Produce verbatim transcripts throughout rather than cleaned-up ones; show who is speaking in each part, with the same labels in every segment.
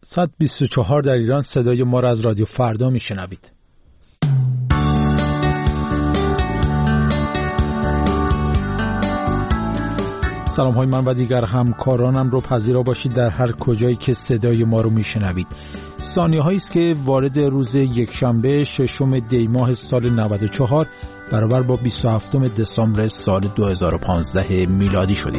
Speaker 1: صد و بیست و چهار در ایران. صدای ما را از رادیو فردا میشنوید. سلام های من و دیگر همکارانم رو پذیرا باشید در هر کجایی که صدای ما رو میشنوید. ثانیه هایی است که وارد روز یکشنبه ششم دی ماه سال نود و چهار برابر با بیست و هفتم دسامبر سال دو هزار و پانزده میلادی شدیم.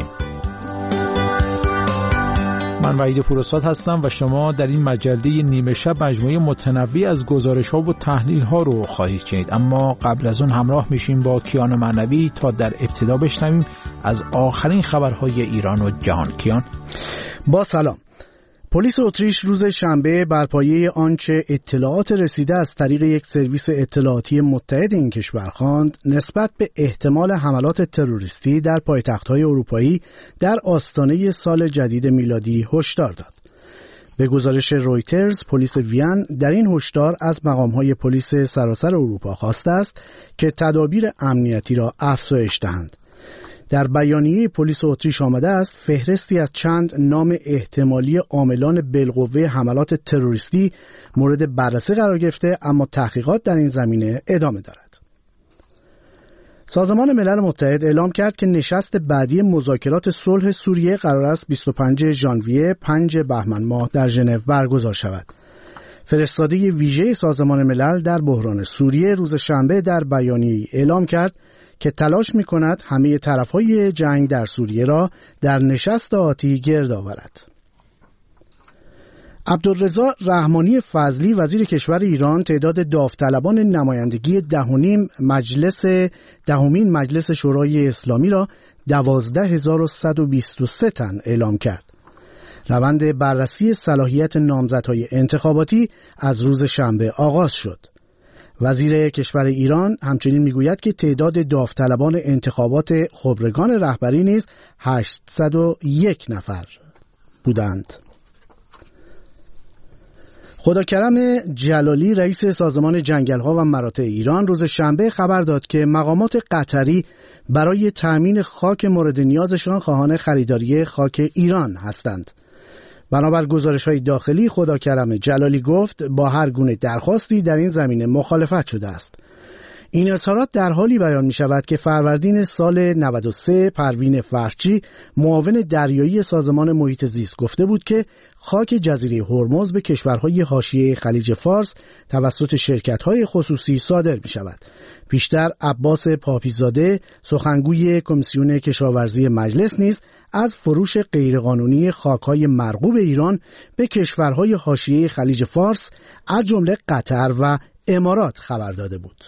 Speaker 1: من وحید پورساد هستم و شما در این مجله نیمه شب مجموعه متنوعی از گزارش‌ها و تحلیل‌ها رو خواهید شنید. اما قبل از اون همراه میشیم با کیان معنوی تا در ابتدا بشنویم از آخرین خبرهای ایران و جهان. کیان،
Speaker 2: با سلام. پلیس اتریش روز شنبه بر پایه آنچه اطلاعات رسیده از طریق یک سرویس اطلاعاتی متحد این کشور خواند نسبت به احتمال حملات تروریستی در پایتخت‌های اروپایی در آستانه سال جدید میلادی هشدار داد. به گزارش رویترز، پلیس وین در این هشدار از مقام‌های پلیس سراسر اروپا خواسته است که تدابیر امنیتی را افزایش دهند. در بیانیه پلیس اتریش آمده است فهرستی از چند نام احتمالی عاملان بالقوه حملات تروریستی مورد بررسی قرار گرفته، اما تحقیقات در این زمینه ادامه دارد. سازمان ملل متحد اعلام کرد که نشست بعدی مذاکرات صلح سوریه قرار است بیست و پنجم ژانویه پنج بهمن ماه در ژنو برگزار شود. فرستاده ویژه سازمان ملل در بحران سوریه روز شنبه در بیانیه اعلام کرد که تلاش می‌کند همه طرف‌های جنگ در سوریه را در نشست آتی گرد آورد. عبدالرضا رحمانی فضلی وزیر کشور ایران تعداد داوطلبان نمایندگی دهمین مجلس دهمین مجلس شورای اسلامی را دوازده هزار و صد و بیست و سه تن اعلام کرد. روند بررسی صلاحیت نامزدهای انتخاباتی از روز شنبه آغاز شد. وزیر کشور ایران همچنین میگوید که تعداد داوطلبان انتخابات خبرگان رهبری نیز هشتصد و یک نفر بودند. خداکرم جلالی رئیس سازمان جنگل‌ها و مراتع ایران روز شنبه خبر داد که مقامات قطری برای تأمین خاک مورد نیازشان خواهان خریداری خاک ایران هستند. بنابر گزارش‌های داخلی، خداکرم جلالی گفت با هر گونه درخواستی در این زمینه مخالفت شده است. این اظهارات در حالی بیان می‌شود که فروردین سال نود و سه پروین فرچی معاون دریایی سازمان محیط زیست گفته بود که خاک جزیره هرمز به کشورهای حاشیه خلیج فارس توسط شرکت‌های خصوصی صادر می‌شود. پیشتر عباس پاپیزاده سخنگوی کمیسیون کشاورزی مجلس نیز از فروش غیرقانونی خاک‌های مرغوب ایران به کشورهای حاشیه خلیج فارس از جمله قطر و امارات خبر داده بود.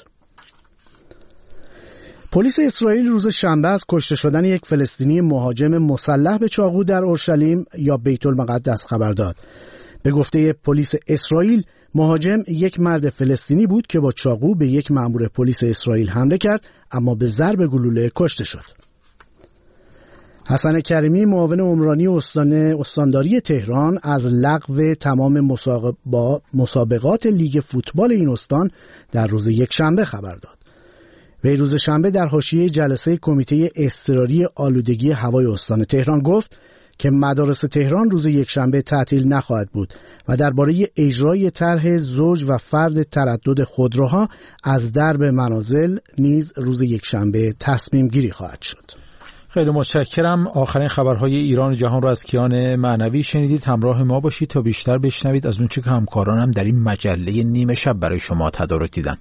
Speaker 2: پلیس اسرائیل روز شنبه از کشته شدن یک فلسطینی مهاجم مسلح به چاقو در اورشلیم یا بیت المقدس خبر داد. به گفته پلیس اسرائیل، مهاجم یک مرد فلسطینی بود که با چاقو به یک مأمور پلیس اسرائیل حمله کرد، اما به ضرب گلوله کشته شد. حسن کریمی معاون عمرانی استان استانداری تهران از لغو تمام مسابقات لیگ فوتبال این استان در روز یکشنبه خبر داد. وی روز شنبه در حاشیه جلسه کمیته اضطراری آلودگی هوای استان تهران گفت که مدارس تهران روز یکشنبه تعطیل نخواهد بود و درباره اجرای طرح زوج و فرد تردد خودروها از درب منازل نیز روز یکشنبه تصمیم گیری خواهد شد.
Speaker 1: خیلی متشکرم. آخرین خبرهای ایران و جهان را از کیان معنوی شنیدید. همراه ما باشید تا بیشتر بشنوید از اون چه که همکارانم در این مجله نیمه شب برای شما تدارک دیدن.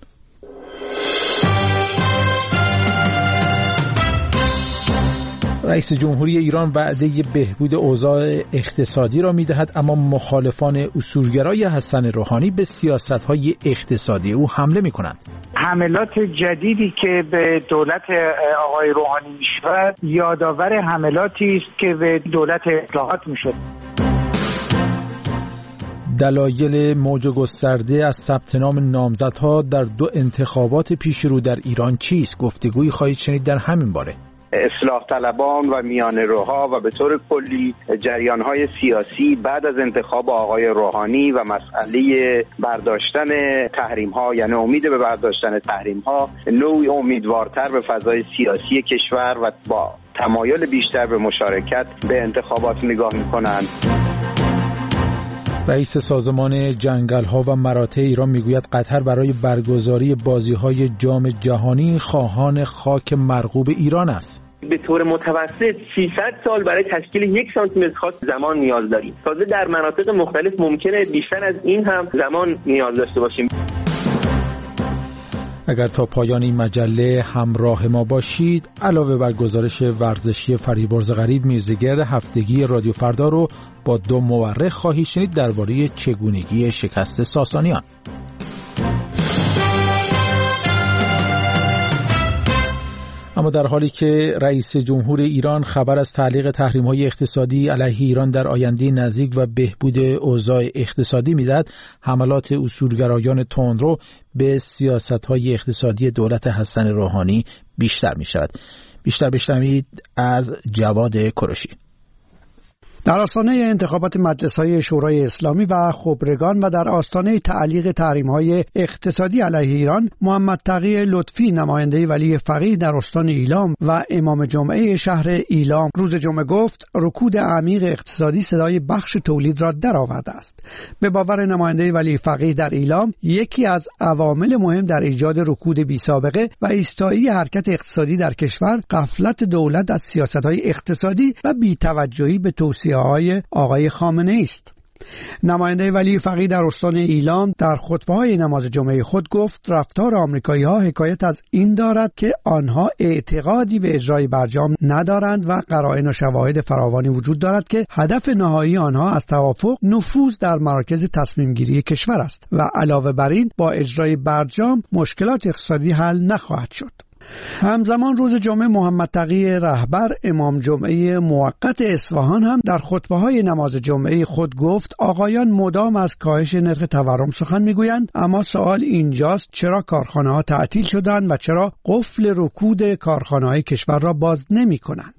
Speaker 1: رئیس جمهوری ایران وعده بهبود اوضاع اقتصادی را می‌دهد، اما مخالفان اصولگرای حسن روحانی به سیاست‌های اقتصادی او حمله می‌کنند.
Speaker 3: حملات جدیدی که به دولت آقای روحانی می‌شود یادآور حملاتی است که به دولت اصلاحات می‌شد.
Speaker 1: دلایل موج گسترده از ثبت نام نامزدها در دو انتخابات پیش رو در ایران چیست؟ گفتگویی خواهید شنید در همین باره.
Speaker 4: اصلاح طلبان و میانه‌روها و به طور کلی جریان‌های سیاسی بعد از انتخاب آقای روحانی و مسئله برداشتن تحریم‌ها، یعنی امید به برداشتن تحریم‌ها، نوعی امیدوارتر به فضای سیاسی کشور و با تمایل بیشتر به مشارکت به انتخابات نگاه می‌کنند.
Speaker 1: رئیس سازمان جنگل‌ها و مراتع ایران میگوید قطر برای برگزاری بازی‌های جام جهانی خواهان خاک مرغوب ایران است.
Speaker 5: به طور متوسط سیصد سال برای تشکیل یک سانتی متر خاک زمان نیاز داریم. تازه در مناطق مختلف ممکنه بیشتر از این هم زمان نیاز داشته باشیم.
Speaker 1: اگر تا پایان این مجله همراه ما باشید، علاوه بر گزارش ورزشی فریبرز غریب، میزگرد هفتگی رادیو فردا رو با دو مورخ خواهید شنید درباره چگونگی شکست ساسانیان. اما در حالی که رئیس جمهور ایران خبر از تعلیق تحریم‌های اقتصادی علیه ایران در آینده نزدیک و بهبود اوضاع اقتصادی می‌دهد، حملات اصولگرایان تندرو به سیاست‌های اقتصادی دولت حسن روحانی بیشتر می‌شود. بیشتر بشنوید از جواد کوروشی.
Speaker 2: در آستانه انتخابات مجلس‌های شورای اسلامی و خبرگان و در آستانه تعلیق تحریم‌های اقتصادی علیه ایران، محمد تقی لطفی نماینده ولی فقیه در استان ایلام و امام جمعه شهر ایلام روز جمعه گفت رکود عمیق اقتصادی صدای بخش تولید را درآورده است. به باور نماینده ولی فقیه در ایلام، یکی از عوامل مهم در ایجاد رکود بی‌سابقه و ایستایی حرکت اقتصادی در کشور غفلت دولت از سیاست‌های اقتصادی و بی‌توجهی به توصیه های آقای خامنه ای است. نماینده ولی فقیه در استان ایلام در خطبه‌های نماز جمعه خود گفت رفتار آمریکایی‌ها حکایت از این دارد که آنها اعتقادی به اجرای برجام ندارند و قرائن و شواهد فراوانی وجود دارد که هدف نهایی آنها از توافق نفوذ در مراکز تصمیم گیری کشور است و علاوه بر این با اجرای برجام مشکلات اقتصادی حل نخواهد شد. همزمان روز جمعه محمد تقی رهبر امام جمعه موقت اصفهان هم در خطبه‌های نماز جمعه خود گفت آقایان مدام از کاهش نرخ تورم سخن میگویند، اما سوال اینجاست چرا کارخانه‌ها تعطیل شدند و چرا قفل رکود کارخانه‌های کشور را باز نمی‌کنند.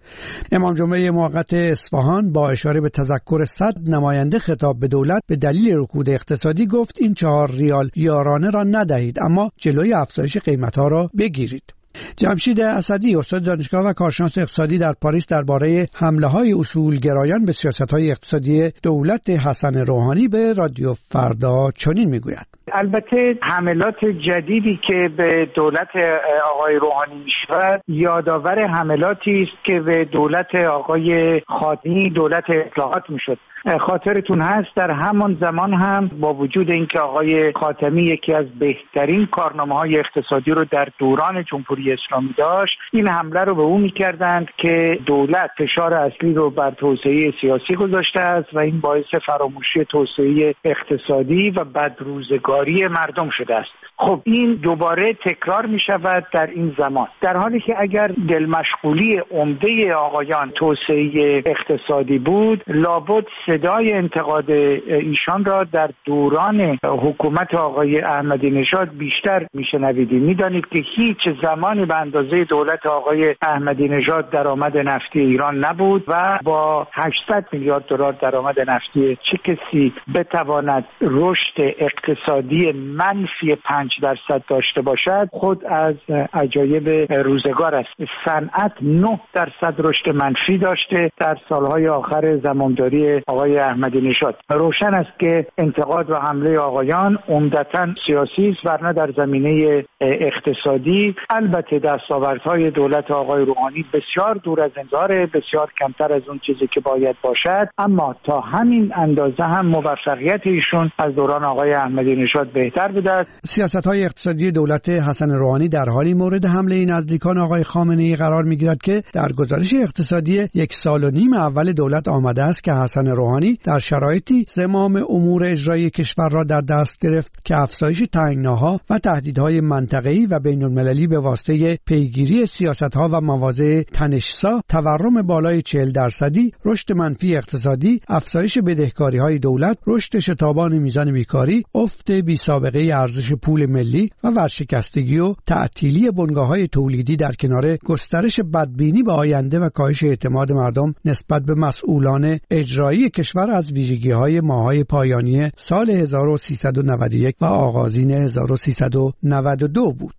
Speaker 2: امام جمعه موقت اصفهان با اشاره به تذکر صد نماینده خطاب به دولت به دلیل رکود اقتصادی گفت این چهار ریال یارانه را ندهید اما جلوی افزایش قیمت‌ها را بگیرید. جمشید اسدی استاد دانشگاه و کارشناس اقتصادی در پاریس درباره حمله‌های اصولگرایان به سیاست‌های اقتصادی دولت حسن روحانی به رادیو فردا چنین میگوید:
Speaker 3: البته حملات جدیدی که به دولت آقای روحانی میشود یادآور حملاتی است که به دولت آقای خاتمی دولت اصلاحات میشد. خاطرتون هست در همان زمان هم با وجود اینکه آقای خاتمی یکی از بهترین کارنامه‌های اقتصادی رو در دوران جمهوری اسلامی داشت، این حمله رو به او می‌کردند که دولت فشار اصلی رو بر توسعه سیاسی گذاشته است و این باعث فراموشی توسعه اقتصادی و بدروزگاری مردم شده است. خب این دوباره تکرار می‌شود در این زمان، در حالی که اگر دلمشغولی عمده آقایان توسعه اقتصادی بود، لابد صدای انتقاد ایشان را در دوران حکومت آقای احمدی نژاد بیشتر میشنویدیم. میدانید که هیچ زمانی به اندازه دولت آقای احمدی نژاد درآمد نفتی ایران نبود و با هشتصد میلیارد دلار درآمد نفتی چه کسی بتواند رشد اقتصادی منفی پنج درصد داشته باشد خود از عجایب روزگار است. صنعت نه درصد رشد منفی داشته در سالهای آخر زمامداری آقای احمدی نژاد. روشن است که انتقاد و حمله آقایان عمدتاً سیاسی است ورنه در زمینه اقتصادی البته دستاوردهای دولت آقای روحانی بسیار دور از انتظار، بسیار کمتر از اون چیزی که باید باشد، اما تا همین اندازه هم موفقیت ایشون از دوران آقای احمدی نژاد بهتر بوده.
Speaker 2: سیاست‌های اقتصادی دولت حسن روحانی در حالی مورد حمله نزدیکان آقای خامنه‌ای قرار می‌گیرد که در گزارش اقتصادی یک سال و نیم اول دولت آمده است که حسن روحانی در شرایطی زمام امور اجرایی کشور را در دست گرفت که افزایش تنگناها و تهدیدهای منطقه‌ای و بین‌المللی به واسطه پیگیری سیاست‌ها و مواضع تنش‌سا، تورم بالای چهل درصدی، رشد منفی اقتصادی، افزایش بدهکاری‌های دولت، رشد شتابان میزان بیکاری، افت بی‌سابقه ارزش پول ملی و ورشکستگی و تعطیلی بنگاه‌های تولیدی در کنار گسترش بدبینی به آینده و کاهش اعتماد مردم نسبت به مسئولان اجرایی کشور از ویژگی‌های ماه‌های پایانی سال هزار و سیصد و نود و یک و آغازین هزار و سیصد و نود و دو بود.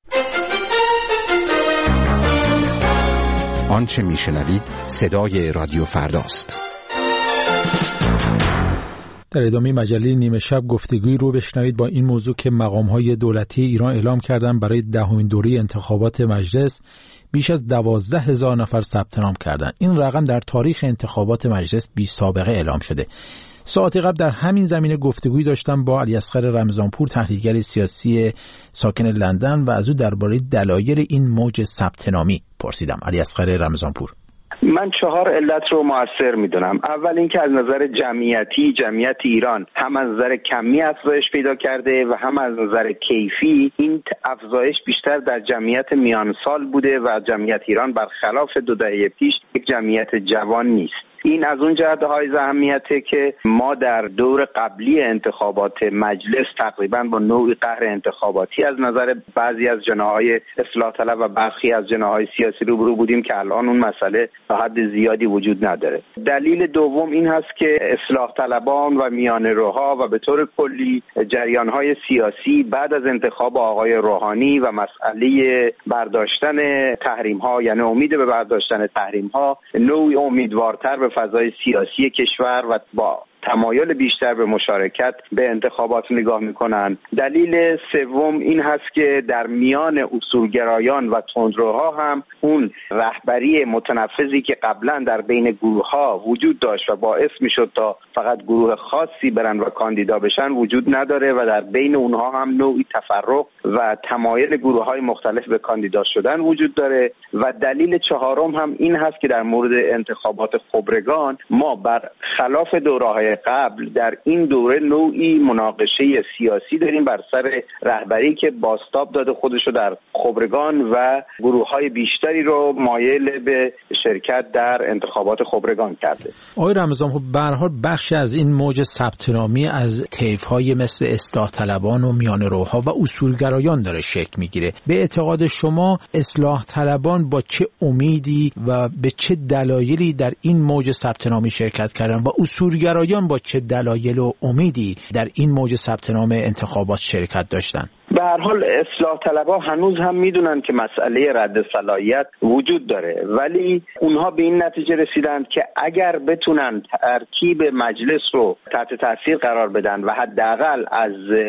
Speaker 6: آنچه میشنوید صدای رادیو فرداست.
Speaker 1: در ادامه مجله نیمه شب گفتگویی رو بشنوید با این موضوع که مقام‌های دولتی ایران اعلام کردن برای دهمین دوره انتخابات مجلس بیش از دوازده هزار نفر ثبت نام کردند. این رقم در تاریخ انتخابات مجلس بی سابقه اعلام شده. ساعت قبل در همین زمینه گفتگویی داشتم با علیاصغر رمضانپور، تحلیلگر سیاسی ساکن لندن، و از او درباره دلایل این موج ثبت نامی پرسیدم. علیاصغر رمضانپور:
Speaker 4: من چهار علت رو مؤثر میدونم. اول اینکه از نظر جمعیتی جمعیت ایران هم از نظر کمی افزایش پیدا کرده و هم از نظر کیفی این افزایش بیشتر در جمعیت میان سال بوده و جمعیت ایران برخلاف دو دهه پیش یک جمعیت جوان نیست. این از اون جهت های اهمیته که ما در دور قبلی انتخابات مجلس تقریبا با نوعی قهر انتخاباتی از نظر بعضی از جناح‌های اصلاح طلب و برخی از جناح‌های سیاسی روبرو بودیم که الان اون مسئله تا حد زیادی وجود نداره. دلیل دوم این هست که اصلاح طلبان و میانه‌روها و به طور کلی جریان‌های سیاسی بعد از انتخاب آقای روحانی و مسئله برداشتن تحریم‌ها، یعنی امید به برداشتن تحریم‌ها، نوعی امیدوارتر به فضای سیاسی کشور و با تمایل بیشتر به مشارکت به انتخابات نگاه میکنن. دلیل سوم این هست که در میان اصولگرایان و تندروها هم اون رهبری متنفذی که قبلا در بین گروه‌ها وجود داشت و باعث میشد تا فقط گروه خاصی برن و کاندیدا بشن وجود نداره و در بین اونها هم نوعی تفرق و تمایل گروه‌های مختلف به کاندیدا شدن وجود داره. و دلیل چهارم هم این هست که در مورد انتخابات خبرگان ما بر خلاف دوره‌های قبل در این دوره نوعی مناقشه سیاسی داریم بر سر رهبری که بازتاب داده خودشو در خبرگان و گروه‌های بیشتری رو مایل به شرکت در انتخابات خبرگان کرده.
Speaker 1: آقای رمضان، خب به هر حال بخشی از این موج ثبت نامی از طیف‌های مثل اصلاح طلبان و میانه‌روها و اصولگرایان داره شکل میگیره. به اعتقاد شما اصلاح طلبان با چه امیدی و به چه دلایلی در این موج ثبت نامی شرکت کردن و اصولگرایان با چه دلایل و امیدی در این موج ثبت نام انتخابات شرکت داشتن؟
Speaker 4: به هر حال اصلاح طلبها هنوز هم میدونن که مسئله رد صلاحیت وجود داره، ولی اونها به این نتیجه رسیدن که اگر بتونن ترکیب مجلس رو تحت تاثیر قرار بدن و حداقل از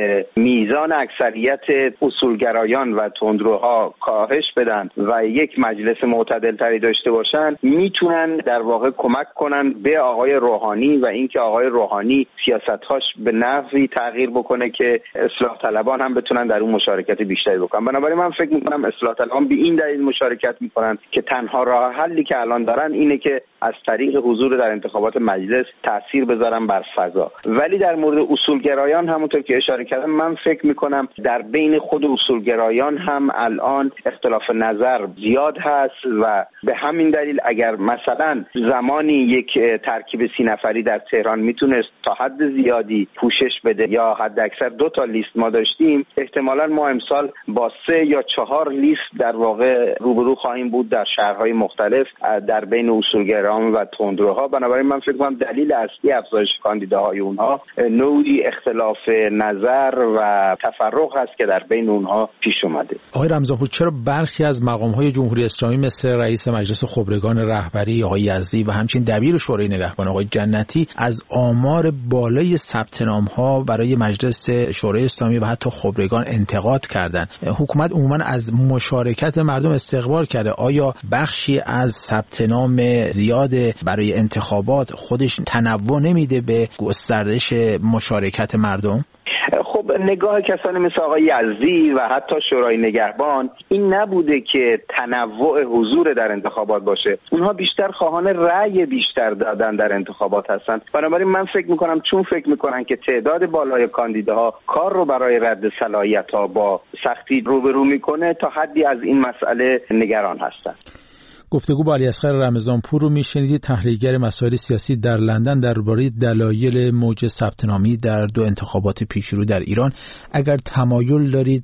Speaker 4: میزان اکثریت اصولگرایان و تندروها کاهش بدن و یک مجلس معتدل تری داشته باشن، میتونن در واقع کمک کنن به آقای روحانی و اینکه آقای روحانی سیاست‌هاش به نحوی تغییر بکنه که اصلاح طلبان هم بتونن در اون مشارکت بیشتری بکنن. بنابراین من فکر می‌کنم اصلاح طلبان به این دلیل مشارکت می‌کنن که تنها راه حلی که الان دارن اینه که از طریق حضور در انتخابات مجلس تأثیر بذارن بر فضا. ولی در مورد اصولگرایان همونطور که اشاره کردم من فکر می‌کنم در بین خود اصولگرایان هم الان اختلاف نظر زیاد هست و به همین دلیل اگر مثلا زمانی یک ترکیب سی نفری در تهران میتونست تا حد زیادی پوشش بده یا حد اکثر دو تا لیست ما داشتیم، احتمالاً ما امسال با سه یا چهار لیست در واقع روبرو خواهیم بود در شهرهای مختلف در بین اصولگرایان و تندروها. بنابراین من فکر کنم دلیل اصلی افزایش کاندیداهای اونها نوعی اختلاف نظر و تفرق هست که در بین اونها پیش اومده.
Speaker 1: آقای رمضانپور، چرا برخی از مقام‌های جمهوری اسلامی مثل رئیس مجلس خبرگان رهبری آقای یزدی و همچنین دبیر شورای نگهبان آقای جنتی از آمار بالای ثبت نام‌ها برای مجلس شورای اسلامی و حتی خبرگان انتقاد کردند؟ حکومت عموما از مشارکت مردم استقبال کرده. آیا بخشی از ثبت نام زیاد برای انتخابات خودش تنوع نمیده به گسترش مشارکت مردم؟
Speaker 4: خب نگاه کسانی مثل آقای یزدی و حتی شورای نگهبان این نبوده که تنوع حضور در انتخابات باشه. اونها بیشتر خواهان رأی بیشتر دادن در انتخابات هستند. بنابراین من فکر میکنم چون فکر میکنن که تعداد بالای کاندیداها کار رو برای رد صلاحیت‌ها با سختی روبرو میکنه، تا حدی از این مسئله نگران هستند.
Speaker 1: گفتگو با علیاصغر رمضانپور رو میشنیدید، تحلیلگر مسائل سیاسی در لندن، درباره دلایل موج ثبت نامی در دو انتخابات پیشرو در ایران. اگر تمایل دارید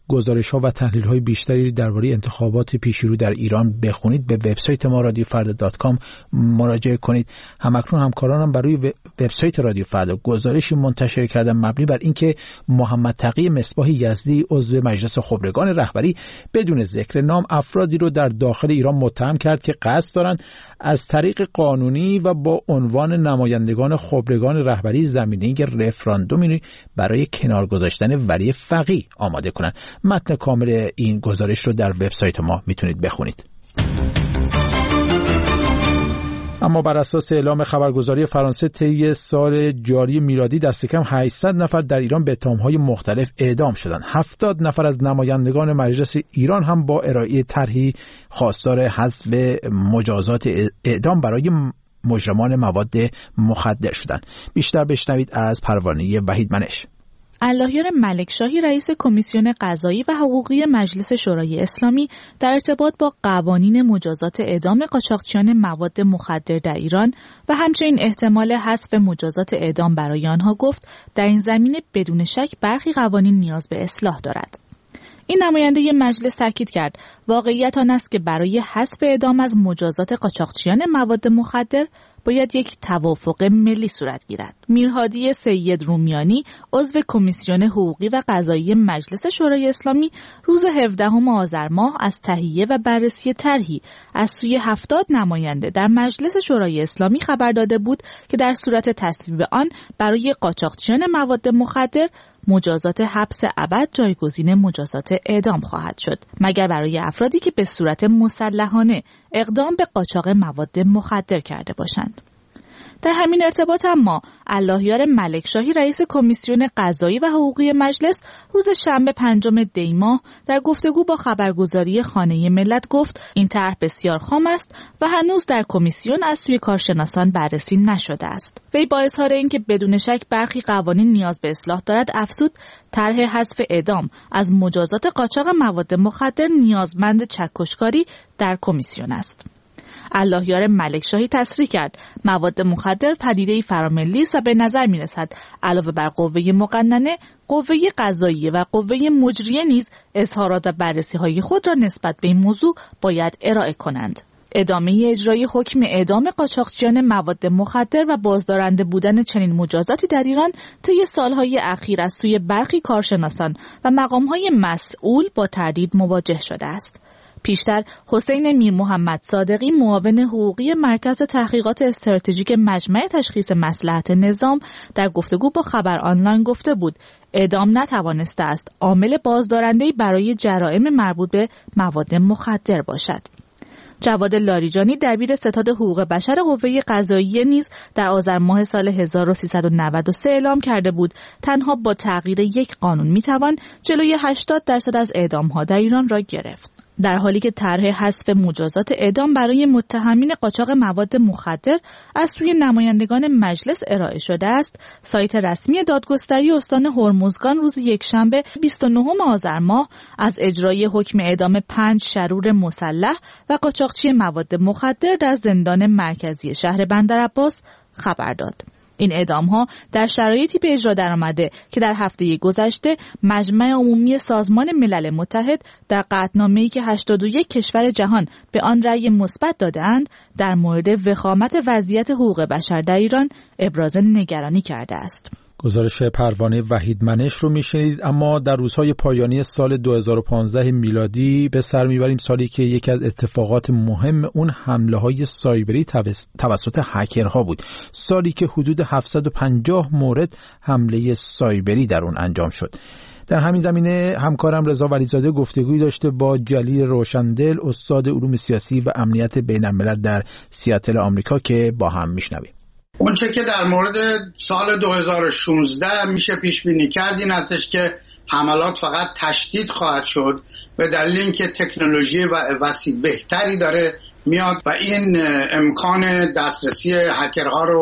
Speaker 1: گزارش‌ها و تحلیل‌های بیشتری درباره انتخابات پیشرو در ایران بخونید به وبسایت ما رادیو فردا دات کام مراجعه کنید. همکنون همکارانم برای وبسایت رادیو فردا گزارشی منتشر کردن مبنی بر اینکه محمد تقی مصباح یزدی عضو مجلس خبرگان رهبری بدون ذکر نام افرادی رو در داخل ایران متهم کرد که قصد دارند از طریق قانونی و با عنوان نمایندگان خبرگان رهبری زمینه رفراندومی برای کنار گذاشتن ولی فقیه آماده کنند. متن کامل این گزارش رو در وبسایت ما میتونید بخونید. اما بر اساس اعلام خبرگزاری فرانسه طی سال جاری میلادی دست کم هشتصد نفر در ایران به اتهام‌های مختلف اعدام شدند. هفتاد نفر از نمایندگان مجلس ایران هم با ارائه طرحی خواستار حذف مجازات اعدام برای مجرمان مواد مخدر شدند. بیشتر بشنوید از پروانه وحید منش.
Speaker 6: اللهیار ملکشاهی رئیس کمیسیون قضایی و حقوقی مجلس شورای اسلامی در ارتباط با قوانین مجازات اعدام قاچاقچیان مواد مخدر در ایران و همچنین احتمال حذف مجازات اعدام برای آنها گفت در این زمینه بدون شک برخی قوانین نیاز به اصلاح دارد. این نماینده مجلس تاکید کرد واقعیت آن است که برای حذف اعدام از مجازات قاچاقچیان مواد مخدر باید یک توافق ملی صورت گیرد. میرهادی سید رومیانی عضو کمیسیون حقوقی و قضایی مجلس شورای اسلامی روز هفدهم آذر ماه از تهیه و بررسی طرحی از سوی هفتاد نماینده در مجلس شورای اسلامی خبر داده بود که در صورت تصویب آن برای قاچاقچیان مواد مخدر مجازات حبس ابد جایگزین مجازات اعدام خواهد شد، مگر برای افرادی که به صورت مسلحانه اقدام به قاچاق مواد مخدر کرده باشند. در همین ارتباط اما اللهیار ملکشاهی رئیس کمیسیون قضایی و حقوقی مجلس روز شنبه پنجم دی ماه در گفتگو با خبرگزاری خانه ملت گفت این طرح بسیار خام است و هنوز در کمیسیون از سوی کارشناسان بررسی نشده است. وی با اظهار اینکه بدون شک برخی قوانین نیاز به اصلاح دارد افزود طرح حذف اعدام از مجازات قاچاق مواد مخدر نیازمند چکشکاری در کمیسیون است. اللهیار ملکشاهی تصریح کرد مواد مخدر پدیده‌ای فراملی است و به نظر می‌رسد علاوه بر قوه مقننه، قوه قضاییه و قوه مجریه نیز اظهارات و بررسی‌های خود را نسبت به این موضوع باید ارائه کنند. ادامه اجرای حکم اعدام قاچاقچیان مواد مخدر و بازدارنده بودن چنین مجازاتی در ایران طی سالهای اخیر از سوی برخی کارشناسان و مقام‌های مسئول با تردید مواجه شده است. پیشتر حسین میر محمد صادقی معاون حقوقی مرکز تحقیقات استراتژیک مجمع تشخیص مصلحت نظام در گفتگو با خبر آنلاین گفته بود اعدام نتوانسته است عامل بازدارنده‌ای برای جرائم مربوط به مواد مخدر باشد. جواد لاریجانی دبیر ستاد حقوق بشر قوه قضاییه نیز در آذر ماه سال هزار و سیصد و نود و سه اعلام کرده بود تنها با تغییر یک قانون میتوان جلوی هشتاد درصد از اعدام‌ها در ایران را گرفت. در حالی که طرح حذف مجازات اعدام برای متهمین قاچاق مواد مخدر از سوی نمایندگان مجلس ارائه شده است، سایت رسمی دادگستری استان هرمزگان روز یکشنبه بیست و نهم آذر ماه از اجرای حکم اعدام پنج شرور مسلح و قاچاقچی مواد مخدر در زندان مرکزی شهر بندرعباس خبر داد. این اعدام‌ها در شرایطی به اجرا درآمده که در هفته گذشته مجمع عمومی سازمان ملل متحد در قطعنامه‌ای که هشتاد و یک کشور جهان به آن رأی مثبت داده‌اند در مورد وخامت وضعیت حقوق بشر در ایران ابراز نگرانی کرده است.
Speaker 1: گزارش پروانه وحید منش رو میشنید. اما در روزهای پایانی سال دو هزار و پانزده میلادی به سر میبریم، سالی که یکی از اتفاقات مهم اون حمله های سایبری توسط هکرها بود، سالی که حدود هفتصد و پنجاه مورد حمله سایبری در اون انجام شد. در همین زمینه همکارم رضا ولیزاده گفتگویی داشته با جلیل روشندل، استاد علوم سیاسی و امنیت بین الملل در سیاتل آمریکا که با هم میشنویم.
Speaker 7: اونچه که در مورد سال دو هزار و شانزده میشه پیش بینی کرد این هستش که حملات فقط تشدید خواهد شد به دلیل اینکه تکنولوژی و وسیع بهتری داره میاد و این امکان دسترسی هکرها رو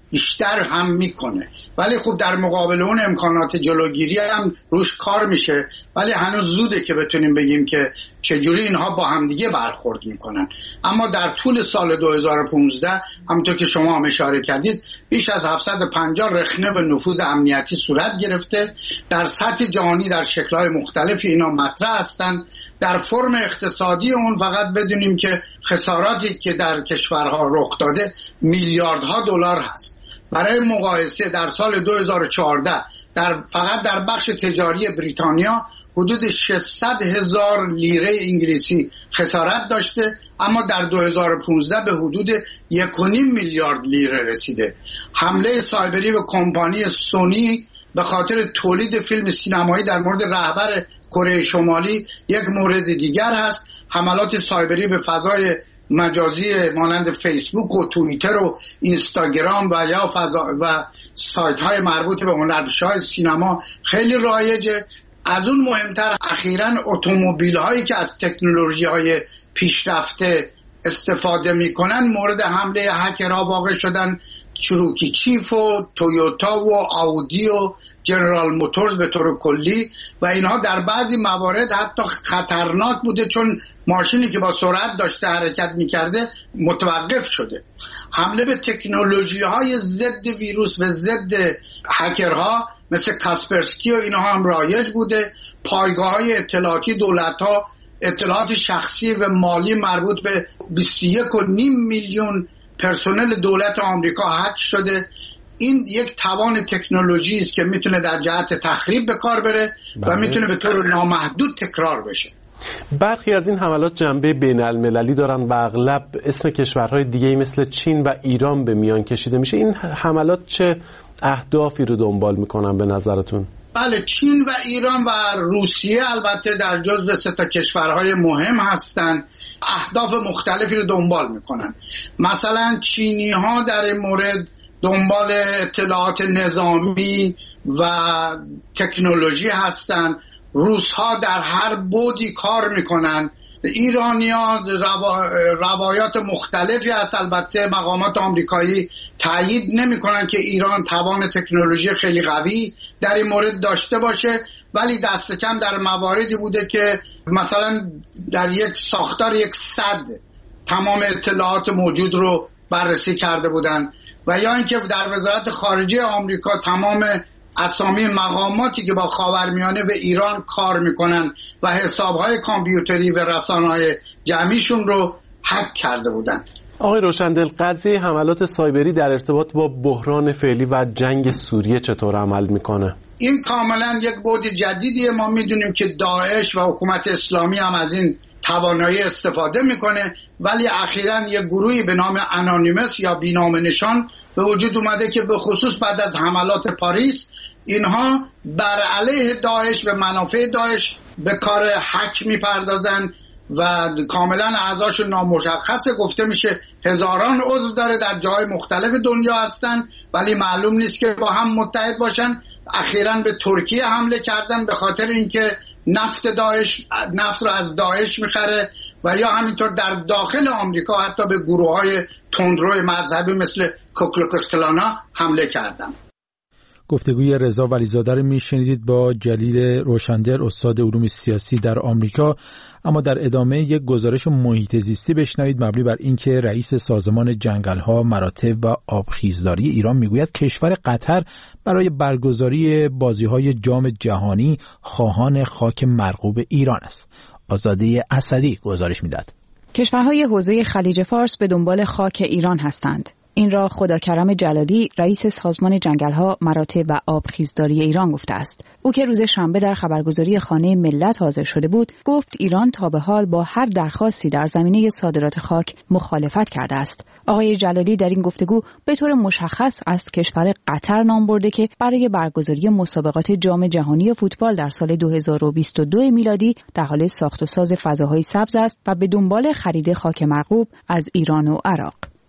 Speaker 7: بیشتر هم میکنه. ولی خب در مقابل اون امکانات جلوگیری هم روش کار میشه، ولی هنوز زوده که بتونیم بگیم که چجوری اینها با همدیگه برخورد میکنن. اما در طول سال دو هزار و پانزده همونطور که شما هم اشاره کردید بیش از هفتصد و پنجاه رخنه و نفوذ امنیتی صورت گرفته. در سطح جهانی در شکل‌های مختلفی اینا مطرح هستند. در فرم اقتصادی اون فقط بدونیم که خساراتی که در کشورها رخ داده میلیاردها دلار هست. برای مقایسه در سال دو هزار و چهارده در فقط در بخش تجاری بریتانیا حدود ششصد هزار لیره انگلیسی خسارت داشته، اما در دو هزار و پانزده به حدود یک و نیم میلیارد لیره رسیده. حمله سایبری به کمپانی سونی به خاطر تولید فیلم سینمایی در مورد رهبر کره شمالی یک مورد دیگر هست. حملات سایبری به فضای مجازی مانند فیسبوک و توییتر و اینستاگرام و یا فضا و سایت های مربوط به هنرپیشه‌های سینما خیلی رایجه. از اون مهمتر اخیراً اتومبیل هایی که از تکنولوژی های پیشرفته استفاده میکنن مورد حمله هکرها واقع شدن. چروکی چیف و تویوتا و آودی و جنرال موتورز به طور کلی، و اینها در بعضی موارد حتی خطرناک بوده چون ماشینی که با سرعت داشته حرکت میکرده متوقف شده. حمله به تکنولوژی های ضد ویروس و ضد هکرها مثل کاسپرسکی و اینها هم رایج بوده. پایگاه های اطلاعاتی دولت ها اطلاعات شخصی و مالی مربوط به بیست و یک و نیم میلیون پرسنل دولت آمریکا هک شده. این یک توان تکنولوژی است که میتونه در جهت تخریب به کار بره و میتونه به طور نامحدود تکرار بشه.
Speaker 8: برخی از این حملات جنبه بین المللی دارن و اغلب اسم کشورهای دیگه‌ای مثل چین و ایران به میان کشیده میشه. این حملات چه اهدافی رو دنبال میکنن به نظرتون؟
Speaker 7: بله، چین و ایران و روسیه البته در جزو سه تا کشورهای مهم هستند. اهداف مختلفی رو دنبال میکنن. مثلا چینی ها در این مورد دنبال اطلاعات نظامی و تکنولوژی هستند. روس ها در هر بودی کار میکنن. ایرانی ها روا... روایات مختلفی هست. البته مقامات آمریکایی تایید نمیکنن که ایران توان تکنولوژی خیلی قوی در این مورد داشته باشه، ولی دست کم در مواردی بوده که مثلا در یک ساختار یک سد تمام اطلاعات موجود رو بررسی کرده بودن، و یا اینکه در وزارت خارجه آمریکا تمام اسامی مقاماتی که با خاورمیانه و ایران کار میکنن و حسابهای کامپیوتری و رسانه‌های جمعیشون رو هک کرده بودن.
Speaker 8: آقای روشندل، قضیه حملات سایبری در ارتباط با بحران فعلی و جنگ سوریه چطور عمل میکنه؟
Speaker 7: این کاملا یک بعد جدیدیه. ما میدونیم که داعش و حکومت اسلامی هم از این توانایی استفاده میکنه، ولی اخیراً یک گروهی به نام انانیمس یا بینام نشان به وجود اومده که به خصوص بعد از حملات پاریس اینها بر علیه داعش و منافع داعش به کار هک میپردازن و کاملا اعضاشون نامشخصه. گفته میشه هزاران عضو داره، در جای مختلف دنیا هستن ولی معلوم نیست که با هم متحد باشن. اخیراً به ترکیه حمله کردن به خاطر اینکه نفت داعش نفت رو از داعش میخره، و یا همینطور در داخل آمریکا حتی به گروه‌های تندرو مذهبی مثل کوکلوکس کلان حمله کردن.
Speaker 1: گفتگوی رضا ولیزاده رو میشنیدید با جلیل روشندل، استاد علوم سیاسی در آمریکا. اما در ادامه یک گزارش محیط زیستی بشنوید مبنی بر اینکه رئیس سازمان جنگل‌ها، مراتع و آبخیزداری ایران میگوید کشور قطر برای برگزاری بازی‌های جام جهانی خواهان خاک مرغوب ایران است. آزاده اسدی گزارش میداد.
Speaker 9: کشورهای حوزه خلیج فارس به دنبال خاک ایران هستند. این را خداکرم جلالی، رئیس سازمان جنگل‌ها، مراتع و آبخیزداری ایران گفته است. او که روز شنبه در خبرگزاری خانه ملت حاضر شده بود، گفت ایران تا به حال با هر درخواستی در زمینه صادرات خاک مخالفت کرده است. آقای جلالی در این گفتگو به طور مشخص از کشور قطر نام برده که برای برگزاری مسابقات جام جهانی فوتبال در سال دو هزار و بیست و دو میلادی در حال ساخت و ساز فضاهای سبز است و به دنبال خرید خاک مرغوب از ایران و عراق.